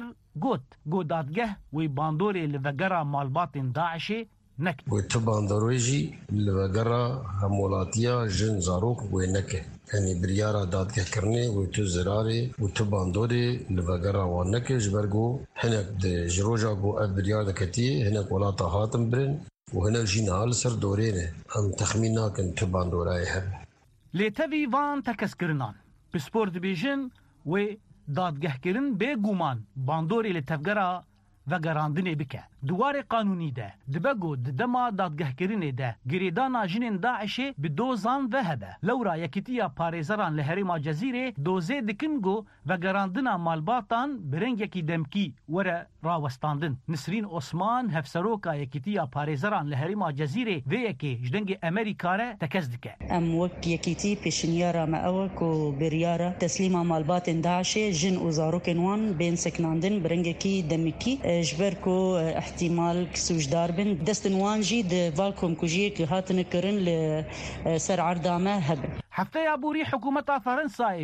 گو دادگه و باندوری لوگرا مالبات داعشه نک. و تو باندوریجی لوگرا همولاتیا جن زاروک و نکه. یعنی بریارا دادگه کرنه و تو زراری و تو باندوری لوگرا وان نکه جبرگو هنک ده جروجا گو اف بریار دکتی هنک ولاتا هاتم برن و هنک جینال سر دورینه هم تخمین ناکن تو باندورای هر لیتوی وان تکس کرنان بسپورت بیجن و دادگه کرن به گومان باندوری لتفگرا وگراندنê bike. Duwarê qanûnî de dibe got di dema dadgehkirinê de girêdana jinên Daişê bi dozan ve hebe. Lewra yekîtiya parêzeran li Herêma Cezîrê dozê dikin got vegerandina malbatan bi rengekî demkî were rawestandin. Nisrîn Osman hevseroka yekîtiya parêzeran li Herêma Cezîrê vê yekê ji dengê Amerîka re tekez dike. Em wek yekîtî pêşîniyara me ew e ku biryara teslîma malbatên Daişê jin û zarokên wan bên seknandin bi rengekî demikî ji ber ku ihtimal sûcdar bin. Destên wan jî di val komkujiyekî hatine kirin li ser erda me hebin. Hefteya borî hikûmeta Fransayê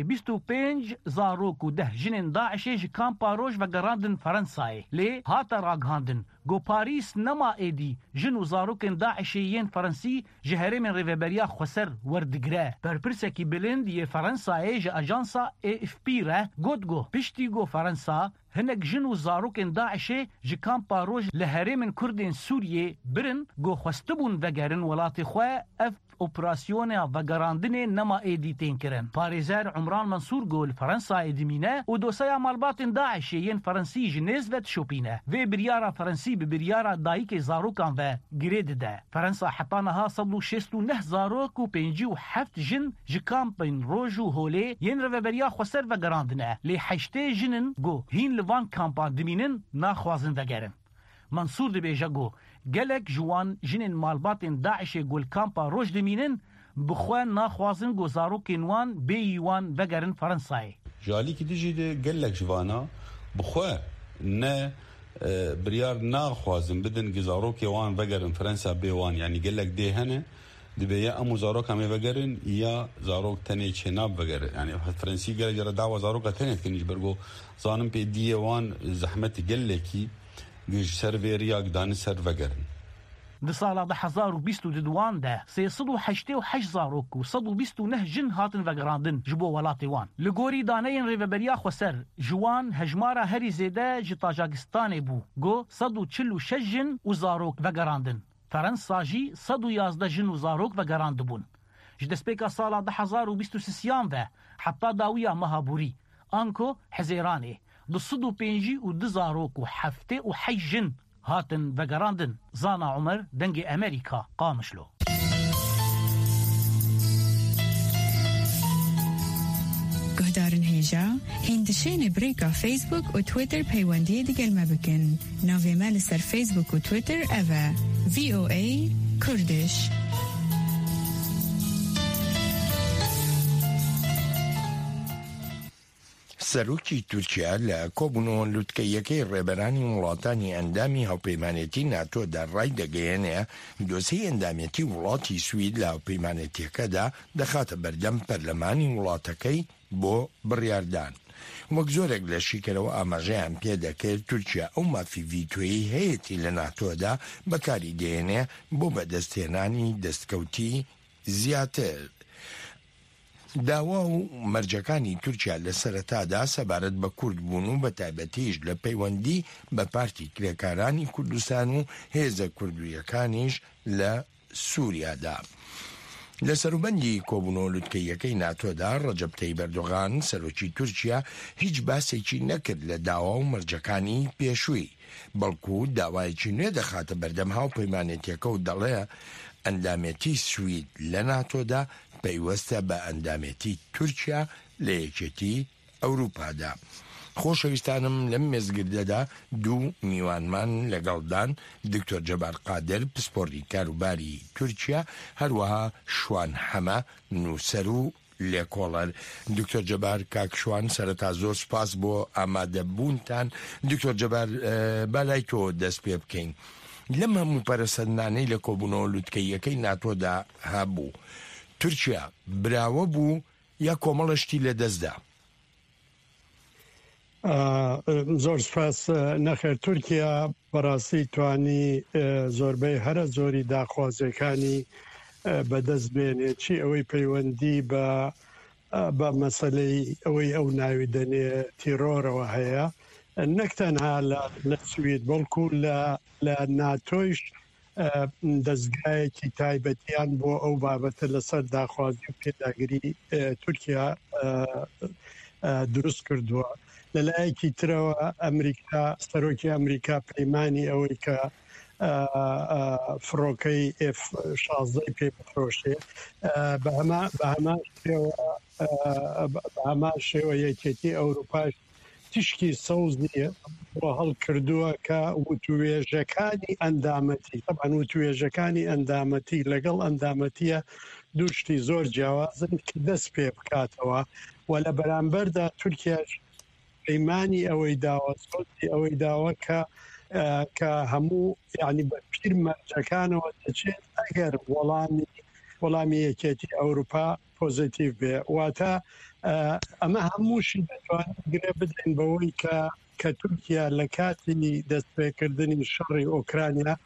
25 zarok û 10 jinên Daişê ji kampa roj vegerandin Fransayê. Lê hata ragihandin. Got Parîs nema êdî jin û zarokên Daişê yên Fransî ji herêmên rêveberiya Xweser werdigire. Berpirsekî bilind yê Fransayê ji ajansa AFP re got piştî got Fransa hinek jin û zarokên Daişê ji kampa roj li herêmên Kurdên Sûriyê birin got xwestibûn vegerin welatê xwe ev operasyona vegerandinê nema êdî tên kirin. Parêzer Umran Mansûr got li Fransayê dimîne û dosya malbatên Daişê yên Fransî ji nêz ve dişopîne. Vê biryara Fransî bi biryara dayîkê zarokan ve girê dide. Fransa heta niha 169 zarok û 57 jin ji kampên roj û holê yên rêveberiya Xweser vegerandine. Lê heştê jinin got hîn li van kampan dimînin naxwazin vegerin. Mansûr dibêje got gelek ji wan jinên malbatên Daişê got kampa roj dimînin bi xwe naxwazin got zarokên wan bêyî wan vegerin Fransayê. Jalîkî dijî de gelek ji vana bi xwe ne biryar naxwazin bidin ki zarokê wan vegerin Fransa bê wan yani gelek dê hene dibe ya em zaroka me vegerin ya zarok tenê çênab vegerin yani Fransî gelek jara dawa zaroka tenê dikin ji ber got zanim pê diyê wan zehmetî gelekî ji ser vê riyak danî ser vegerin. Di sala 2022 de 388 zarok û 129 jin hatin vegerandin ji bo welatê wan. Li gorî daneyên rêveberiya Xweser ji wan hejmara herî zêde ji Tacikistanê bû. Got 146 jin û zarok vegerandin. Fransa jî 111 jin û zarok vegerandibûn. Ji destpêka sala 2023 ve heta dawiya meha borî anko Hezêranê 205 û 2 zarok û 78 jin هاتن vegerandin. Zana Umer dengê Amerîka Qamişlo. Guhdarên hêja hîndişên brêka Facebook û Twitter peywendiyê digel me bikin. Navê me li ser Facebook û Twitter ev e VOA Kurdiş. سەرۆکی تورکیا لە کۆبوونەوە لوتکەیەکەی ڕێبەرانی وڵاتانی ئەندامی هاوپەیمانێتی ناتۆدا ڕای دەگەیەنێ دۆسەی ئەندامەتی وڵاتی سوید لە هاوپەیمانێتیەکەدا دەخاتە بەردەم پەرلەمانی وڵاتەکەی بۆ بڕیاردان. وەک زۆرێک لە شیکەرەوە ئاماژەیان پێدەکرد تورکیا ئەو مافی ڤیتۆیی هەیەی لە ناتۆدا بەکاری دێنێ بۆ بەدەستهێنانی دەستکەوتی زیاتر. داوا و مەرجەکانی تورکیا لە سەرەتادا سەبارەت بە کورد بوون و بە تایبەتیش لە پەیوەندی بە پارتی کرێکارانی کوردستان و هێزە کوردویەکانیش لە سووریادا. لە سەروبەندی کۆبوونەوە لوتکەیەکەی ناتۆدا ڕەجەب تەیب ئەردۆغان سەرۆکی تورکیا هیچ باسێکی نەکرد لە داوا و مەرجەکانی پێشووی بەڵکو داوایەکی نوێ دەخاتە بەردەم هاوپەیمانێتیەکە و دەڵێ ئەندامەتی سوید لە ناتۆدا پەیوەستە بە ئەندامەتی تورکیا لە یەکێتی ئەوروپادا. خۆشەویستانم لەم مێزگردەدا دوو میوانمان لەگەڵدان دکتۆر جەبار قادر پسپۆڕی کاروباری تورکیا هەروەها شوان حەمە نووسەر و لێکۆڵەر. دکتۆر جەبار کاکشوان سەرەتا زۆر سپاس بۆ ئامادەبوونتان. دکتۆر جەبار بالای تۆ دەست پێ بکەین. لەم هەموو پەرەسەندانەی لە کۆبوونەوە لوتکەیەکەی ناتۆدا هەبوو تورکیا براوە بوو یا کۆمەڵشتی لە دەستدا؟ زۆر سپاس. نەخێر تورکیا بەڕاستی توانی زۆربەی هەرە زۆری داخوازیەکانی بەدەست بێنێ چی ئەوەی پەیوەندی بە مەسەلەی ئەوەی ئەو ناوی دەنێ تیرۆرەوە هەیە نەک تەنها لە سوید بەڵکو لە ناتۆیش دەستگایەکی تایبەتیان بۆ ئەو بابەتە لەسەر داخوازی و پێداگیری تورکیا دروست کردووە. لەلایەکی ترەوە ئەمریکا سەرۆکی ئەمریکا پەیمانی ئەوەی کە فڕۆکەی F-16 پێ بفرۆشێ بە هەمان شێوە یەکێتی ئەوروپاش تشکی سەوزی بۆ هەڵکردووە کە وتوێژەکانی ئەندامەتی طبعاً وتوێژەکانی ئەندامەتی لەگەڵ ئەندامەتیە دووشتی زۆر جیاوازن کە دەست پێ بکاتەوە و لە بەرامبەردا تورکیاش پەیمانی ئەوەی داوە سۆزی ئەوەی داوە کە هەموو یعنی بە پیر مەرجەکانەوە دەچێت ئەگەر وەڵامی یەکێتی ئەوروپا پۆزیتیڤ بێ واتە ئەمە هەمووشی دەتوانێت گرێ بدەین بەوەی کە تورکیا لە کاتی دەستپێکردنی شەڕی ئۆکرانیا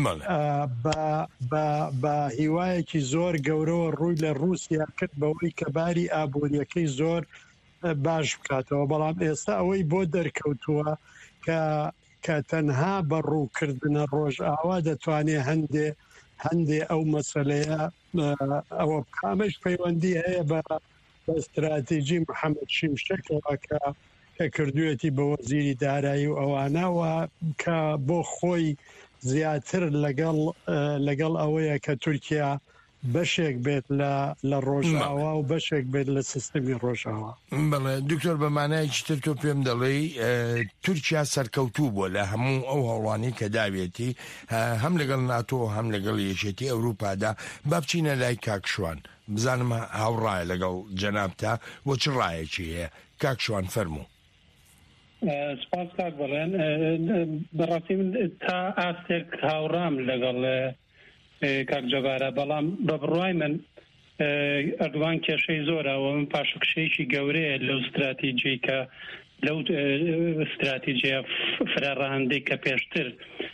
بە هیوایەکی زۆر گەورەوە ڕووی لە رووسیا کرد بەوەی کە باری ئابوووریەکەی زۆر باش بکاتەوە بەڵام ئێستا ئەوەی بۆ دەرکەوتووە کە تەنها بە ڕووکردنە ڕۆژئاوا دەتوانێت هەندێ ئەو مەسەلەیە ئەوە بکامەش پەیوەندی هەیە بە استراتیژی محەممەد شیمشەکەوە کە کردوێتی بە وەزیری دارایی و ئەوانەوە کە بۆ خۆی زیاتر لەگەڵ ئەوەیە کە تورکیا بەشێک بێت لە ڕۆژئاوا و بەشێک بێت لە سیستمی ڕۆژئاوا. بەڵێ دکتۆر بەمانایکی تر تۆ پێم دەڵێ تورکیا سەرکەوتوو بووە لە هەموو ئەو هەوڵانی کە داوێتی هەم لەگەڵ ناتۆ هەم لەگەڵ یەکێتی ئەوروپادا با بچینە لای کاکشوان بزانم هاوڕایە لەگەڵ جەنابتا بۆ چ ڕایەکی هەیە کاکشوان فەرموو. سپاس کاک بەڵێن بەڕاستی من تا ئاستێک هاوڕام لەگەڵ کاک جەبارە بەڵام بە بڕوای من ئەردوان کێشەی زۆرەوە من پاشکشەیەکی گەورەیە لەو استراتیژی کە لەو استراتیژیە فرەڕەهەندەی کە پێشتر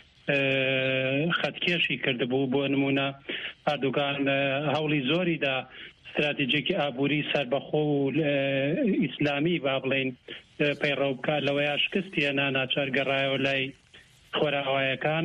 خەتکێشی کردبوو بۆ نمونە ئەردوگان هەوڵی زۆریدا استراتیژێکی ئابووری سەربەخۆ و ئیسلامی با بڵێن پەیڕەو بکە لەوەیە شکستیە ناچار گەڕایەوە لای خۆراوایەکان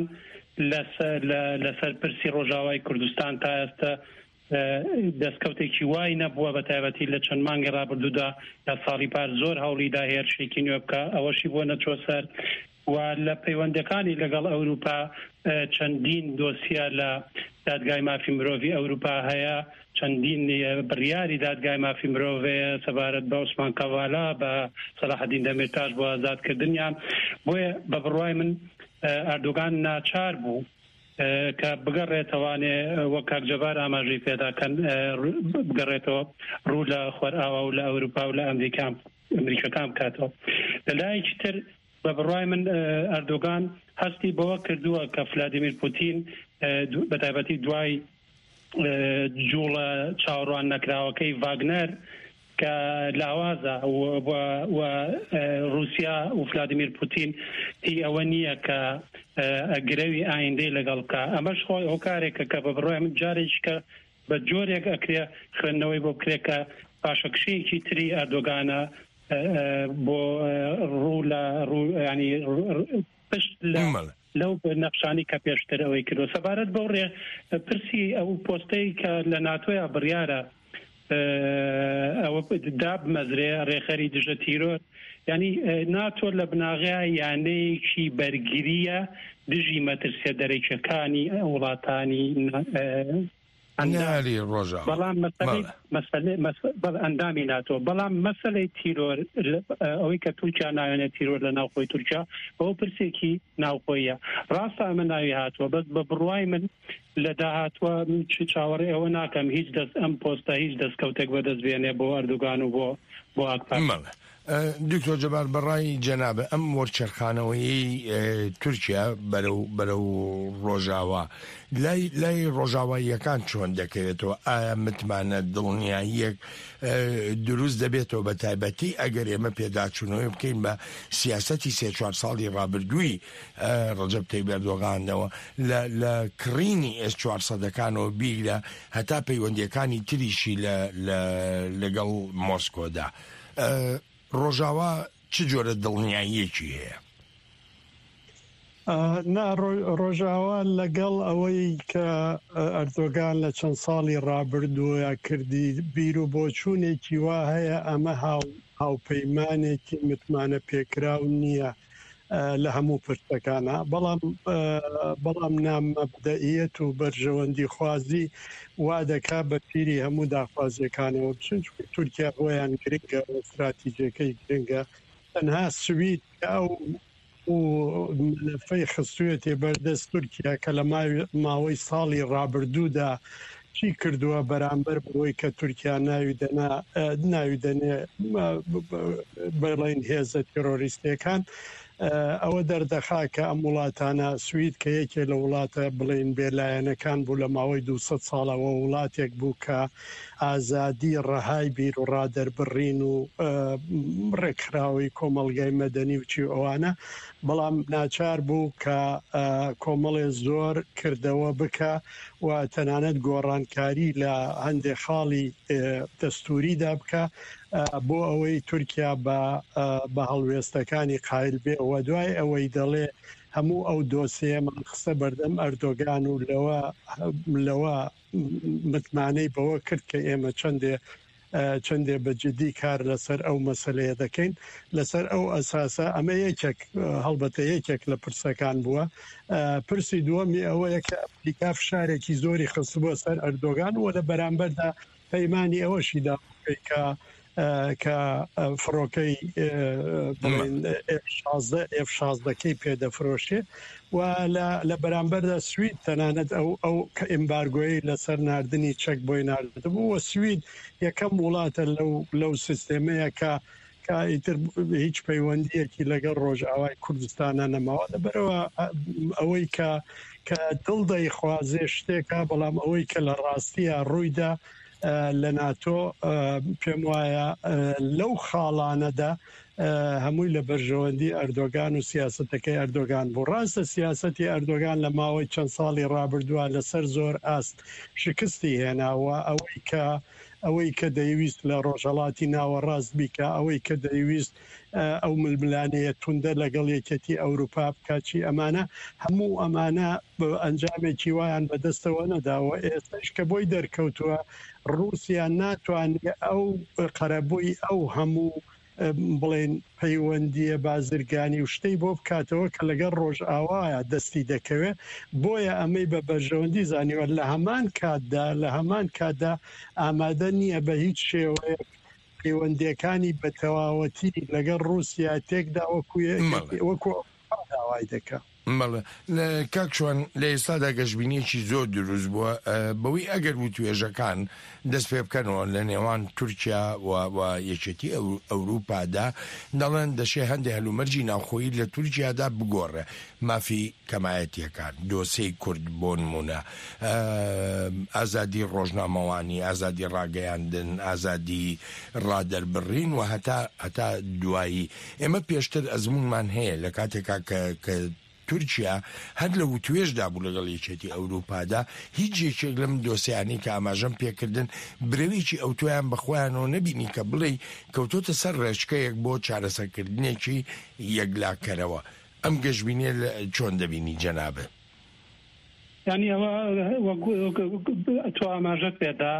لەسەر پرسی ڕۆژاوای کوردستان تا ئێستا دەستکەوتێکی وای نەبووە بە تایبەتی لە چەند مانگی ڕابردوودا یا ساڵی پار زۆر هەوڵیدا هێرشێکی نوێ بکە ئەوەشی بۆ نەچۆ سەر و لە پەیوەندەکانی لەگەڵ ئەوروپا چەندین دۆسیە لە دادگای مافی مرۆڤی ئەوروپا هەیە چەندین بڕیاری دادگای مافی مرۆڤەیە سەبارەت بە عوسمان کەڤالا بە سەلاحەدین دەمێتاش بۆ ئازادکردنیان بۆیە بە بڕوای من ئەردوگان ناچار بوو کە بگەڕێتەوانێ وەک کاک جەبار ئاماژەی پێداکەن بگەڕێتەوە ڕوو لە خۆرئاوا و لە ئەوروپا و لە ئەمریکەکان بکاتەوە. لەلایەکی تر بە بڕوای من ئەردوگان هەستی بەوە کردووە کە ڤلادیمیر پوتین بە تایبەتی دوای جوڵە چاوەڕوان نەکراوەکەی ڤاگنەر کە لاوازە و رووسیا و ڤلادیمیر پوتین هی ئەوە نییە کە گرەوی ئایندەی لەگەڵ بکە ئەمەش خۆی ئەو کارێکە کە بە بڕوای من جارێک کە بە جۆرێک ئەکرێ خوێندنەوەی بۆ بکرێت کە پاشەکشەیەکی تری ئەردۆگانە بۆ ڕوو لە ینی پشت لەو نەخشانی کە پێشتر ئەوەی کردو سەبارەت بەو ڕێ پرسی ئەو پۆستەی کە لە ناتۆیە بڕیارە ئەوە دابمەزرێ ڕێخەری دژە تیرۆر ینی ناتۆ لە بناغیا یانەیەکی بەرگریە دژی مەترسیە دەرەکیەکانی وڵاتانی ئەنداری ڕۆژە بەڵام ئەندامی ناتۆ بەڵام مەسەلەی تیرۆر ئەوەی کە تورکیا ناوێنێت تیرۆر لە ناوخۆی تورکیا ئەوە پرسێکی ناوخۆیە ڕاستە ئەمە ناوی هاتووە بەس بە بڕوای من لە داهاتوە چاوەڕێ ئەوە ناکەم هیچ هەم پۆستە هیچ دەستکەوتێک بەدەستبێنێ بۆ ئەردوگان و بۆ ئاکپار. دکتۆر جەبار بەڕای جەنابە ئەم وەرچەرخانەوەی تورکیا بەرەو ڕۆژاوا لای ڕۆژاواییەکان چۆن دەکەوێتەوە ئایا متمانە دڵنیاییەک دروست دەبێتەوە بە تایبەتی ئەگەر ئێمە پێداچوونەوەی بکەین بە سیاسەتی 3-4 ساڵی ڕابردووی ڕەجەب تەیب ئەردۆغانەوە لە کڕینی S-400ەکانەوە بیرە هەتا پەیوەندیەکانی تریشی لەگەڵ مۆسکۆدا ڕۆژاوا چ جۆرە دڵنیاییەکی هەیە؟ ڕۆژاوا لەگەڵ ئەوەی کە ئەردۆگان لە چەند ساڵی ڕابردووە کردی بیر و بۆچوونێکی وا هەیە ئەمە هاوپەیمانێکی متمانە پێکراو نییە لە هەموو پرسەکانە بەڵام نامەبدەئیەت و بەرژەوەندی خوازی وا دەکا بە پیری هەموو داخوازیەکانەوە بچن تورکیا بۆیان گرنگە استراتیژیەکەی گرنگە تەنها سوید ئەو ملفەی خستوێتی بەردەست تورکیا کە لە ماوەی ساڵی ڕابردوودا چی کردووە بەرامبەر بۆی کە تورکیا ناوی دەنێ بەڵێن هێزە تێرۆریستەکان ئەوە دەردەخا کە ئەم وڵاتانە سوید کە یەکێ لە وڵاتە بڵێن بێلایەنەکان بوو لە ماوەی 200 ساڵەوە وڵاتێک بوو کە ئازادی ڕەهای بیر و ڕادەربڕین و ڕێکخراوی کۆمەڵگای مەدەنی و چی ئەوانە بەڵام ناچار بوو کە کۆمەڵێ زۆر کردەوە بکە و تەنانەت گۆڕانکاری لە هەندێک خاڵی دەستوریدا بکە بۆ ئەوەی تورکیا بە هەڵوێستەکانی قایل بێ و دوای ئەوەی دەڵێ هەموو ئەو دۆسیەمان خستە بەردەم ئەردۆگان و لەوە متمانەی بەوە کرد کە ئێمە چەندێ بەجددی کار لەسەر ئەو مەسەلەیە دەکەین لەسەر ئەو ئەساسە ئەمە هەڵبەتە یەکێک لە پرسەکان بووە پرسی دووەمی ئەوەیە کە ئەمریکا فشارێکی زۆری خست بووە سەر ئەردۆگان و لە بەرامبەردا پەیمانی ئەوەشیدا کە فڕۆکەی F-16 پێدەفرۆشێ و لە بەرامبەردا سوید تەنانەت ئەو ئیمبارگۆی لەسەر ناردنی چەک بۆی ناردبوو و سوید یەکەم وڵاتە لەو سیستێمەیە کە ئیتر هیچ پەیوەندیەکی لەگەڵ ڕۆژئاوای کوردستانە نەماوە لەبەرەوە ئەوەی کە دڵدەی خوازێ شتێکە بەڵام ئەوەی کە لە ڕاستیە ڕوویدا لە ناتۆ پێم وایە لەو خاڵانەدا هەمووی لە بەرژەوەندی ئەردۆگان و سیاسەتەکەی ئەردۆگان بوو ڕاستە سیاسەتی ئەردۆگان لە ماوەی چەند ساڵی ڕابردووە لەسەر زۆر ئاست شکستی هێناوە ئەوەی کە دەیویست لە ڕۆژهەڵاتی ناوەڕاست بیکە ئەوەی کە دەیویست ئەو ململانەیە توندە لەگەڵ یەکەتی ئەوروپا بکاچی ئەمانە هەموو ئەمانە ئەنجامێکی وایان بەدەستەوە نەداوە ئێستاش کە بۆی دەرکەوتووە رووسیا ناتوانێت ئەو قەرەبووی ئەو هەموو بڵێن پەیوەندیە بازرگانی و شتەی بۆ بکاتەوە کە لەگەڵ ڕۆژئاوایە دەستی دەکەوێت بۆیە ئەمەی بە بەرژەوەندی زانیوە لە هەمان کاتدا ئامادە نییە بە هیچ شێوەیە پەیوەندیەکانی بە تەواوەتی لەگەڵ رووسیا تێکدا وەکو داوای دەکە کاکشوان لە ئێستادا گەشتبینیەکی زۆر دروست بووە بەوەی ئەگەر بوو توێژەکان دەست پێ بکەنەوە لە نێوان تورکیا و یەکێتی ئەوروپادا دەڵێن دەشێ هەندێک هەلومەرجی ناوخۆیی لە تورکیادا بگۆڕێ مافی کەمایەتیەکان دۆسەی کورد بۆ نمونە ئازادی ڕۆژنامەوانی ئازادی ڕاگەیاندن ئازادی ڕادەربڕین و هەتا دوایی ئێمە پێشتر ئەزمونمان هەیە لە کاتێکا کە تورکیا هەر لە توێژدا بوو لەگەڵ یەکێتی ئەوروپادا هیچ یەکێک لەم دۆسیانی کە ئاماژەم پێکردن برەوێکی ئەوتۆیان بەخۆیانەوە نەبینی کە بڵێ کەوتۆتە سەر ڕێچکەیەک بۆ چارەسەرکردنێکی یەکلاکەرەوە ئەم گەشتبینیە چۆن دەبینی جەنابە؟ یعنی ئەوە تۆ ئاماژەت پێدا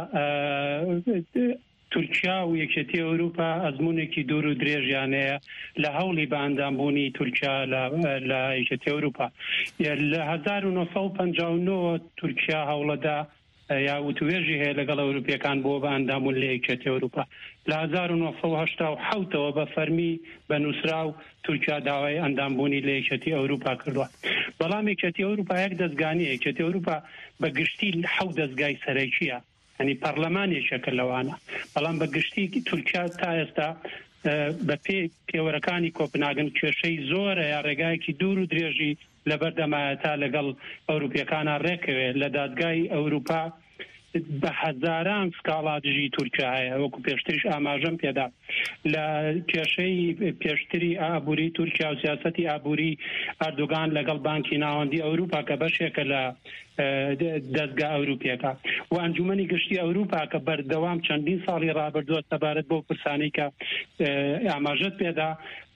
تورکیا و یەکێتی ئەوروپا ئەزمونێکی دوور و درێژیانەیە لە هەوڵی بە ئەندامبوونی تورکیا لە یەکێتی ئەوروپا لە 1959 تورکیا هەوڵەدا یا وتوێژی هەیە لەگەڵ ئەوروپیەکان بۆ بە ئەندامبوون لە یەکێتی ئەوروپا لە 1970ەوە بە فەرمی بە نووسرا و تورکیا داوای ئەندامبوونی لە یەکێتی ئەوروپا کردووە بەڵام یەکێتی ئەوروپا یەک دەستگانی یەکێتی ئەوروپا بە گشتی 7 دەستگای سەرەکیە ینی پەرلەمانێکێکە لەوانە بەڵام بە گشتی تورکیا تا ئێستا بە پێوەرەکانی کۆپناگن کێشەی زۆرە یا ڕێگایەکی دوور و درێژی لەبەردەمایە تا لەگەڵ ئەوروپیەکانە ڕێکەوێت لە دادگای ئەوروپا بە هەزاران سکاڵا دژی تورکیا هەیە وەکو پێشتریش ئاماژەم پێدا لە کێشەی پێشتری ئابووری تورکیا و سیاسەتی ئابووری ئەردۆگان لەگەڵ بانکی ناوەندی ئەوروپا کە بەشێکە لە دەستگا ئەوروپیەکە و ئەنجومەنی گشتی ئەوروپا کە بەردەوام چەندین ساڵی ڕابردووە سەبارەت بۆ پرسانەی کە ئاماژەت پێدا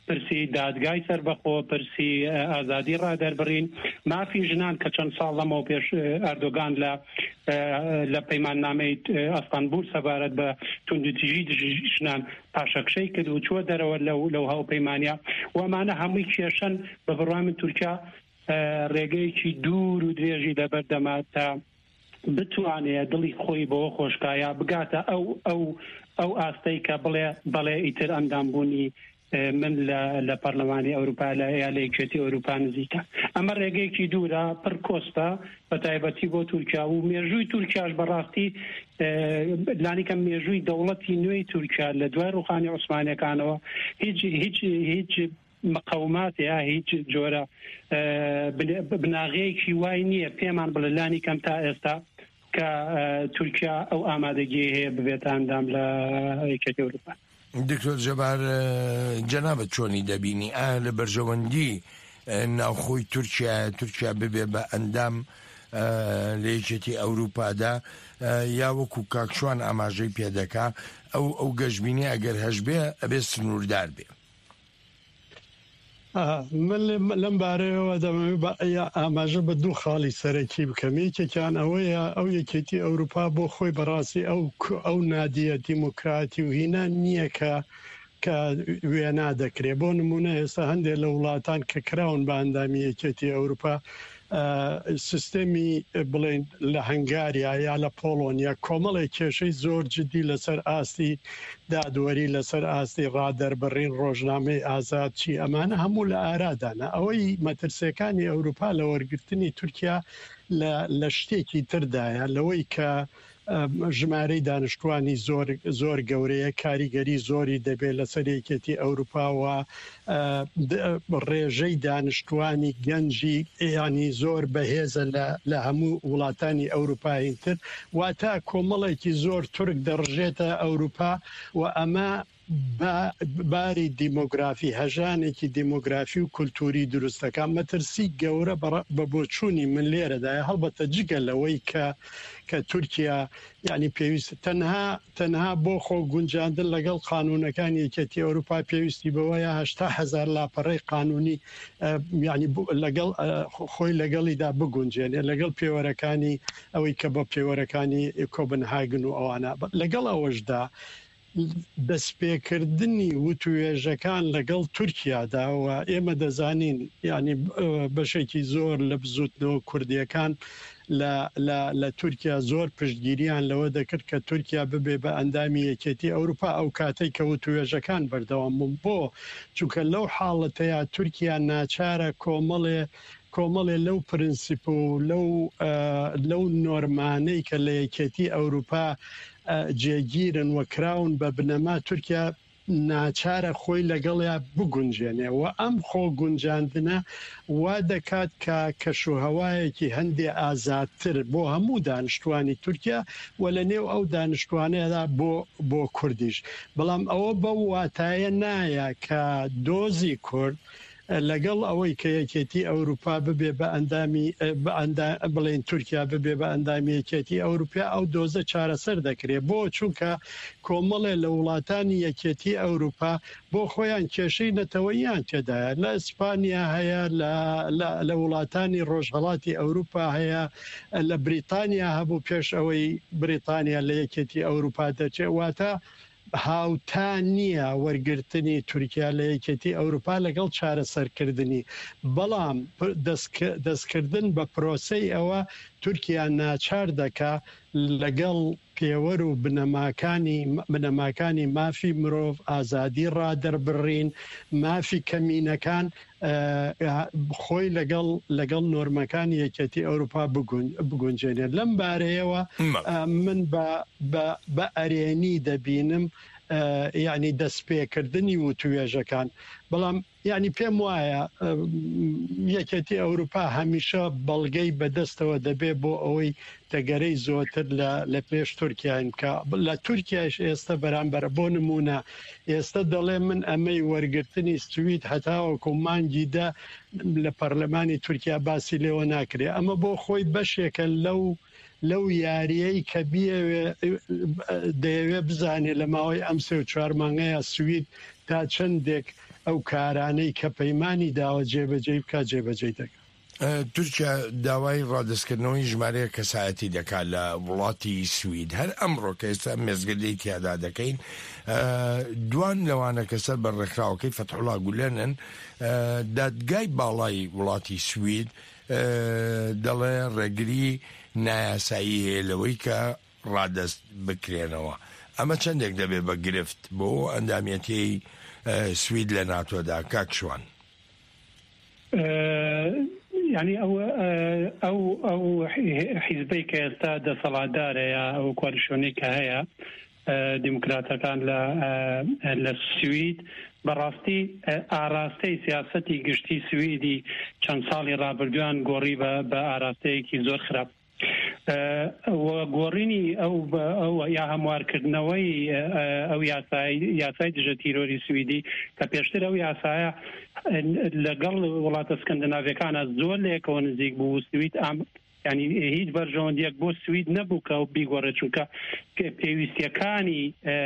پرسی دادگای سربەخۆ، پرسی ئازادی ڕادەربڕین، مافی ژنان کە چەند ساڵ لەمەوە پێش ئەردۆگان لە پەیماننامەی ئەستانبول سەبارەت بە توندوتیژی ژنان پاشەکشەی کرد و چوە دەرەوە لەو هاوپەیمانیا و ئەمانە هەمووی کێشەن بە بڕوای من تورکیا ڕێگەیەکی دوور و درێژی لەبەردەما تا بتوانێت دڵی خۆی بەوە خۆشکایە بگاتە ئەو ئاستەی کە بڵێ ئیتر ئەندامبوونی من لە پەرلەمانی ئەوروپا لە یەکێتی ئەوروپا نزیکە. ئەمە ڕێگەیەکی دوورە پڕ کۆستە بە تایبەتی بۆ تورکیا و مێژووی تورکیاش بەڕاستی لانیکە مێژووی دەوڵەتی نوێی تورکیا لە دوای ڕوخانی عوسمانیەکانەوە هیچ مقاومات یا هیچ جۆرە بناغەیەکی وای نییە پێمان بڵێ لانی کەم تا ئێستا کە تورکیا ئەو ئامادەگی هەیە ببێت ئەندام لە یەکێتی ئەوروپا. دکتۆر جەبار جەنابەت چۆنی دەبینی لە بەرژەوەندی ناوخۆی تورکیا ببێ بە ئەندام لە یەکێتی ئەوروپادا یا وەکو کاکشوان ئاماژەی پێدەکا ئەو گەشتبینی ئەگەر هەش بێ ئەبێ سنووردار بێ. من لەم بارەیەوە دەمەوێت ئاماژە بە دوو خاڵی سەرەکی بکەم. یەکێکیان ئەوەیە ئەو یەکێتی ئەوروپا بۆ خۆی بەڕاستی ئەو نادیە دیموکراتی و هینا نییە کە وێنا دەکرێت. بۆ نمونە ئێستا هەندێک لە وڵاتان کە کراون بە ئەندامی یەکێتی ئەوروپا سیستەمی بڵێن لە هەنگاریا یا لە پۆلۆنیا کۆمەڵی کێشەی زۆر جدی لەسەر ئاستی دادوەری لەسەر ئاستی ڕادەربڕین ڕۆژنامەی ئازاد چی ئەمانە هەموو لە ئارادانە. ئەوەی مەترسیەکانی ئەوروپا لە وەرگرتنی تورکیا لە شتێکی تردایە لەوەی کە ژمارەی دانیشتوانی زۆر گەورەیە کاریگەری زۆری دەبێت لەسەر یەکێتی ئەوروپاوە ڕێژەی دانیشتوانی گەنجی ینی زۆر بەهێزە لە هەموو وڵاتانی ئەوروپایتر واتە کۆمەڵێکی زۆر تورک دەڕژێتە ئەوروپا و ئەمە باری دیمۆگرافی هەژانێکی دیمۆگرافی و کولتوری دروستەکە. مەترسی گەورە بە بۆچوونی من لێرەدایە هەڵبەتە جگە لەوەی کە تورکیا ینی پێویست تەنها بۆ خۆ گونجاندن لەگەڵ قانونەکانی یەکێتی ئەوروپا پێویستی بەوەیە 8,000 لاپەڕەی قانونی ینی لەگەڵ خۆی لەگەڵیدا بگونجێنێ لەگەڵ پێوەرەکانی ئەوەی کە بە پێوەرەکانی کۆبنهاگن و ئەوانە. لەگەڵ ئەوەشدا دەستپێکردنی وتوێژەکان لەگەڵ تورکیاداوە ئێمە دەزانین ینی بەشێکی زۆر لە بزوتنەوە کوردیەکان لە تورکیا زۆر پشتگیریان لەوە دەکرد کە تورکیا ببێ بە ئەندامی یەکێتی ئەوروپا ئەو کاتەی کە وتوێژەکان بەردەوام بوون بۆ چونکە لەو حاڵەتەیە تورکیا ناچارە کۆمەڵێ لەو پرینسیپ و لەو نۆرمانەی کە لە یەکێتی ئەوروپا جێگیرن و کراون بە بنەما تورکیا ناچارە خۆی لەگەڵیا بگونجێنێ و ئەم خۆ گونجاندنە وا دەکات کە کەشوهەوایەکی هەندێ ئازادتر بۆ هەموو دانیشتوانی تورکیا و لە نێو ئەو دانیشتوانەیەدا بۆ کوردیش. بەڵام ئەوە بە واتایە نایە کە دۆزی کورد لەگەڵ ئەوەی کە یەکێتی ئەوروپا ببێ بە ئەندامی بڵێن تورکیا ببێ بە ئەندامی یەکێتی ئەوروپا ئەو دۆزە چارەسەر دەکرێت بۆ چونکە کۆمەڵێ لە وڵاتانی یەکێتی ئەوروپا بۆ خۆیان کێشەی نەتەوەییان تێدایە لە ئیسپانیا هەیە لە وڵاتانی ڕۆژهەڵاتی ئەوروپا هەیە لە بریتانیا هەبوو پێش ئەوەی بریتانیا لە یەکێتی ئەوروپا دەچێت واتە هاوتا نییە وەرگرتنی تورکیا لە یەکێتی ئەوروپا لەگەڵ چارەسەرکردنی. بەڵام دەستکردن بە پرۆسەی ئەوە تورکیا ناچار دەکا لەگەڵ پێوەر و بنەماکانی مافی مرۆڤ ئازادی ڕادەربڕین مافی کەمینەکان خۆی لەگەڵ نۆرمەکانی یەکێتی ئەوروپا بگونجێنێت. لەم بارەیەوە من بە ئەرێنی دەبینم ینی دەستپێکردنی وتوێژەکان. بەڵام ینی پێم وایە یەکێتی ئەوروپا هەمیشە بەڵگەی بەدەستەوە دەبێت بۆ ئەوەی دەگەرەی زۆتر لە پێش تورکیاین کە لە تورکیاش ئێستا بەرامبەر بۆ نمونە ئێستا دەڵێ من ئەمەی وەرگرتنی سوید هەتاوەکو مانگیدا لە پەرلەمانی تورکیا باسی لێوە ناکرێت. ئەمە بۆ خۆی بەشێکە لەو یاریەی کە دەیەوێت بزانێت لە ماوەی ئەم 3-4 مانگەیە سوید تا چەندێک ئەو کارانەی کە پەیمانی داوە جێبەجێ بکات جێبەجێ دەکات. تورکیا داوای ڕادستکردنەوەی ژمارەیە کەسایەتی دەکات لە وڵاتی سوید هەر ئەمڕۆ کە ئێستا مێزگردەی تیادا دەکەین دوان لەوانە کەسەر بەڕێکخراوەکەی فەتحوڵا گولێنن دادگای باڵای وڵاتی سوید دەڵێ ڕێگری نایاسایی هەیە لەوەی کە ڕادەست بکرێنەوە. ئەمە چەندێک دەبێت بە گرفت بۆ ئەندامەتی سوید لە ناتۆدا کاکشوان؟ يعني او حزبي كاستا دەسەڵاتدارەیە ئەو کوالیشۆنەی کە هەیە دیموکراتەکان لە سوید بەڕاستی ئاراستەی سیاسەتی گشتی سویدی چەند ساڵی ڕابردویان گۆڕی بە ئاراستەیەکی زۆر خراپ. گۆڕینی ئەو یا هەموارکردنەوەی ئەو یاسای دژە تیرۆری سویدی کە پێشتر ئەو یاسایە لەگەڵ وڵاتە سکەندناڤیەکانە زۆر لێکەوە نزیک بوو. سوید ینی هیچ بەرژەوەندیەک بۆ سوید نەبوو کە بیگۆڕێت، چونکە پێویستیەکانی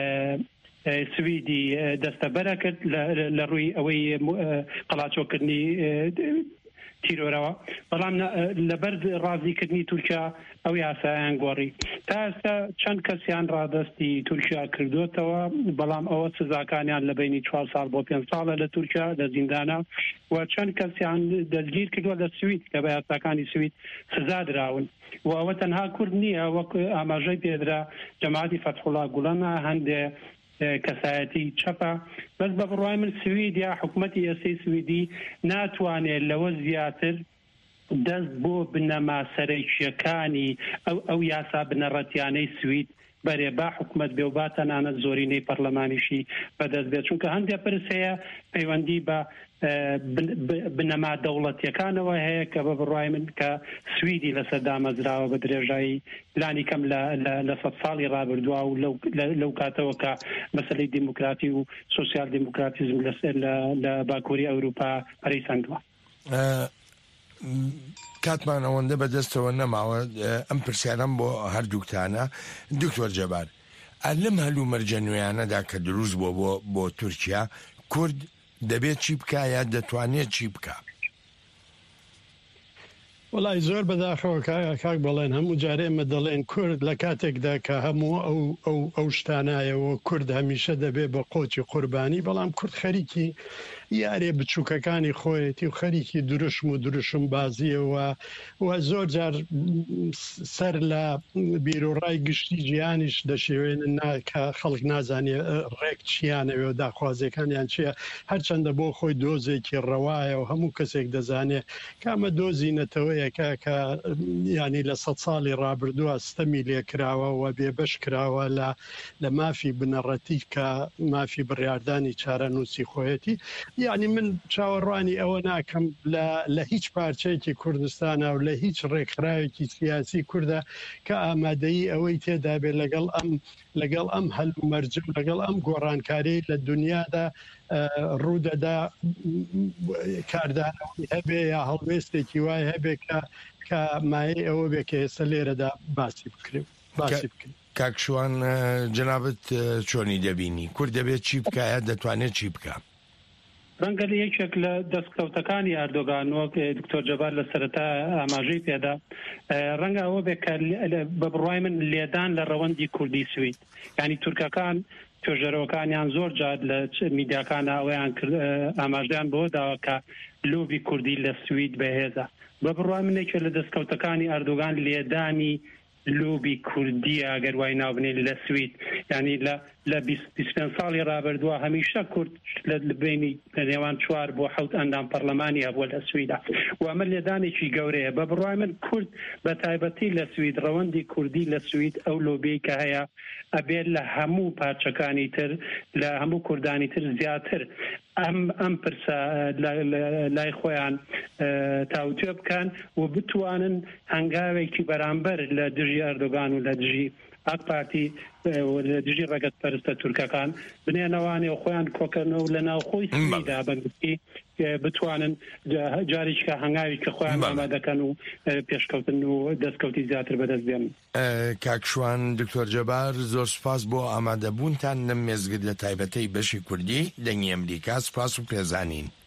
سویدی دەستەبەرە کرد لە ڕووی ئەوەی قەڵاچۆکردنی تیرۆرەوە، بەڵام لەبەر ڕازیکردنی تورکیا ئەو یاسایان گۆڕی. تا ئێستا چەند کەسیان ڕادەستی تورکیا کردوتەوە، بەڵام ئەوە سزاکانیان لە بینی 4 ساڵ بۆ 5 ساڵە لە تورکیا لە زیندانە، و چەند کەسیان دەستگیر کردووە لە سوید کە بە یاساکانی سوید سزا دراون. و ئەوە تەنها کورد نییە، وەک ئاماژەی پێدرا جەماعەتی فەتحوڵا گوڵەنە هەندێ کەسایەتی چەپە، بەس بە بڕوای من سوید یا حکوومەتی ئێستای سویدی ناتوانێت لەوە زیاتر دەست بۆ بنەما سەرەکیەکانی ئەو یاسا بنەڕەتیانەی سوید بەرێ با حکوومەت بێ و با تەنانەت زۆرینەی پەرلەمانیشی بەدەست بێت، چونکە هەندێک پرس هەیە پەیوەندی بە بنەما دەوڵەتیەکانەوە هەیە کە بە بڕوای من کە سویدی لەسەر دامەزراوە بە درێژایی پلانی کەم لە 100 ساڵی ڕابردووە و لەو کاتەوە کە مەسەلەی دیموکراتی و سۆسیال دیموکراتیزم لە باکووری ئەوروپا پەرەیساندووە. کاتمان ئەوەندە بەدەستەوە نەماوە ئەم پرسیارم بۆ هەردووکتانە. دکتۆر جەبار، لەم هەلوو مەرجە نوێیانەدا کە دروست بۆ تورکیا کورد دەبێت چی بکە یا دەتوانێت چی بکە؟ وڵای زۆر بەداخەوە کاک بەڵێن هەموو جارێ ئێمە دەڵێن کورد لە کاتێکدا کە هەموو ئەو شتانایەوە کورد هەمیشە دەبێت بە قۆچی قوربانی، بەڵام کورد خەریکی یارێ بچووکەکانی خۆیەتی و خەریکی دروشم بازیەوە و زۆر جار سەر لە بیرۆڕای گشتی گیانیش دەشێوێنن کە خەڵک نازانێ ڕێک چیانەوێ و داخوازیەکانیان چییە، هەرچەندە بۆ خۆی دۆزێکی ڕەوایە و هەموو کەسێک دەزانێ کامە دۆزینەتەوەیەکە کە ینی لە 100 ساڵی ڕابردووە ستەمی لێکراوە و بێبەش کراوە لە مافی بنەڕەتی کە مافی بڕیاردانی چارەنووسی خۆیەتی. یعنی من چاوەڕوانی ئەوە ناکەم لە هیچ پارچەیەکی کوردستانە و لە هیچ ڕێکخراوێکی سیاسی کووردە کە ئامادەیی ئەوەی تێدا بێت لەگەڵ ئەم هەلوو مەرج و لەگەڵ ئەم گۆڕانکاری لە دنیادا ڕوودەدا کاردانەوەی هەبێ یا هەڵوێستێکی وای هەبێ کە مایە ئەوە بێ کە ئێستا لێرەدا باسی بکرێت. کاکشوان جەنابەت چۆنی دەبینی؟ کورد دەبێت چی بکە یا دەتوانێت چی بکە؟ ڕەنگە یەکێک لە دەستکەوتەکانی ئەردۆغان وەک دکتۆر جەبار لە سەرەتا ئاماژەی پێدا ڕەنگە ئەوە بێت کە بە بڕوای من لێدان لە ڕەوەندی کوردی سوید، ینی تورکەکان توێژەرەوەکانیان زۆر جار لە میدیاکانە ئەوەیان ئاماژدەیان بۆ داوە کە لۆبی کوردی لە سوید بەهێزە. بە بڕوای من یەکێک لە دەستکەوتەکانی ئەردۆغان لێدانی لۆبی کوردی ئەگەر وای ناوبنێت لە سوید، ینی لە 25 ساڵی ڕابردووە هەمیشە کورد لە بینی نێوان 4 بۆ 7 ئەندام پەرلەمانی هەبووە لە سویدا، و ئەمە لێدانێکی گەورەیە. بە بڕوای من کورد بە تایبەتی لە سوید ڕەوەندی کوردی لە سوید ئەو لۆبی کە هەیە ئەبێت لە هەموو پارچەکانی تر لە هەموو کوردانی تر زیاتر ئەم پرسە لای خۆیان تاوتوێ بکەن و بتوانن هەنگاوێکی بەرامبەر لە دژی ئەردۆغان و لە دژی ئاک پارتی دژی ڕێگەت پەرستە تورکەکان بنێنەوانێ و خۆیان کۆکردنەوە لە ناوخۆی سویدا بەنگستی بتوانن جارێککە هەنگاوی کە خۆیان ئامادەکەن و پێشکەوتن و دەستکەوتی زیاتر بەدەست بێن. کاکشوان دکتۆر جەبار زۆر سپاس بۆ ئامادەبوونتان لەم مێزگرد لە تایبەتەی بەشی کوردی دەنگی ئەمریکا. سپاس و پێزانین.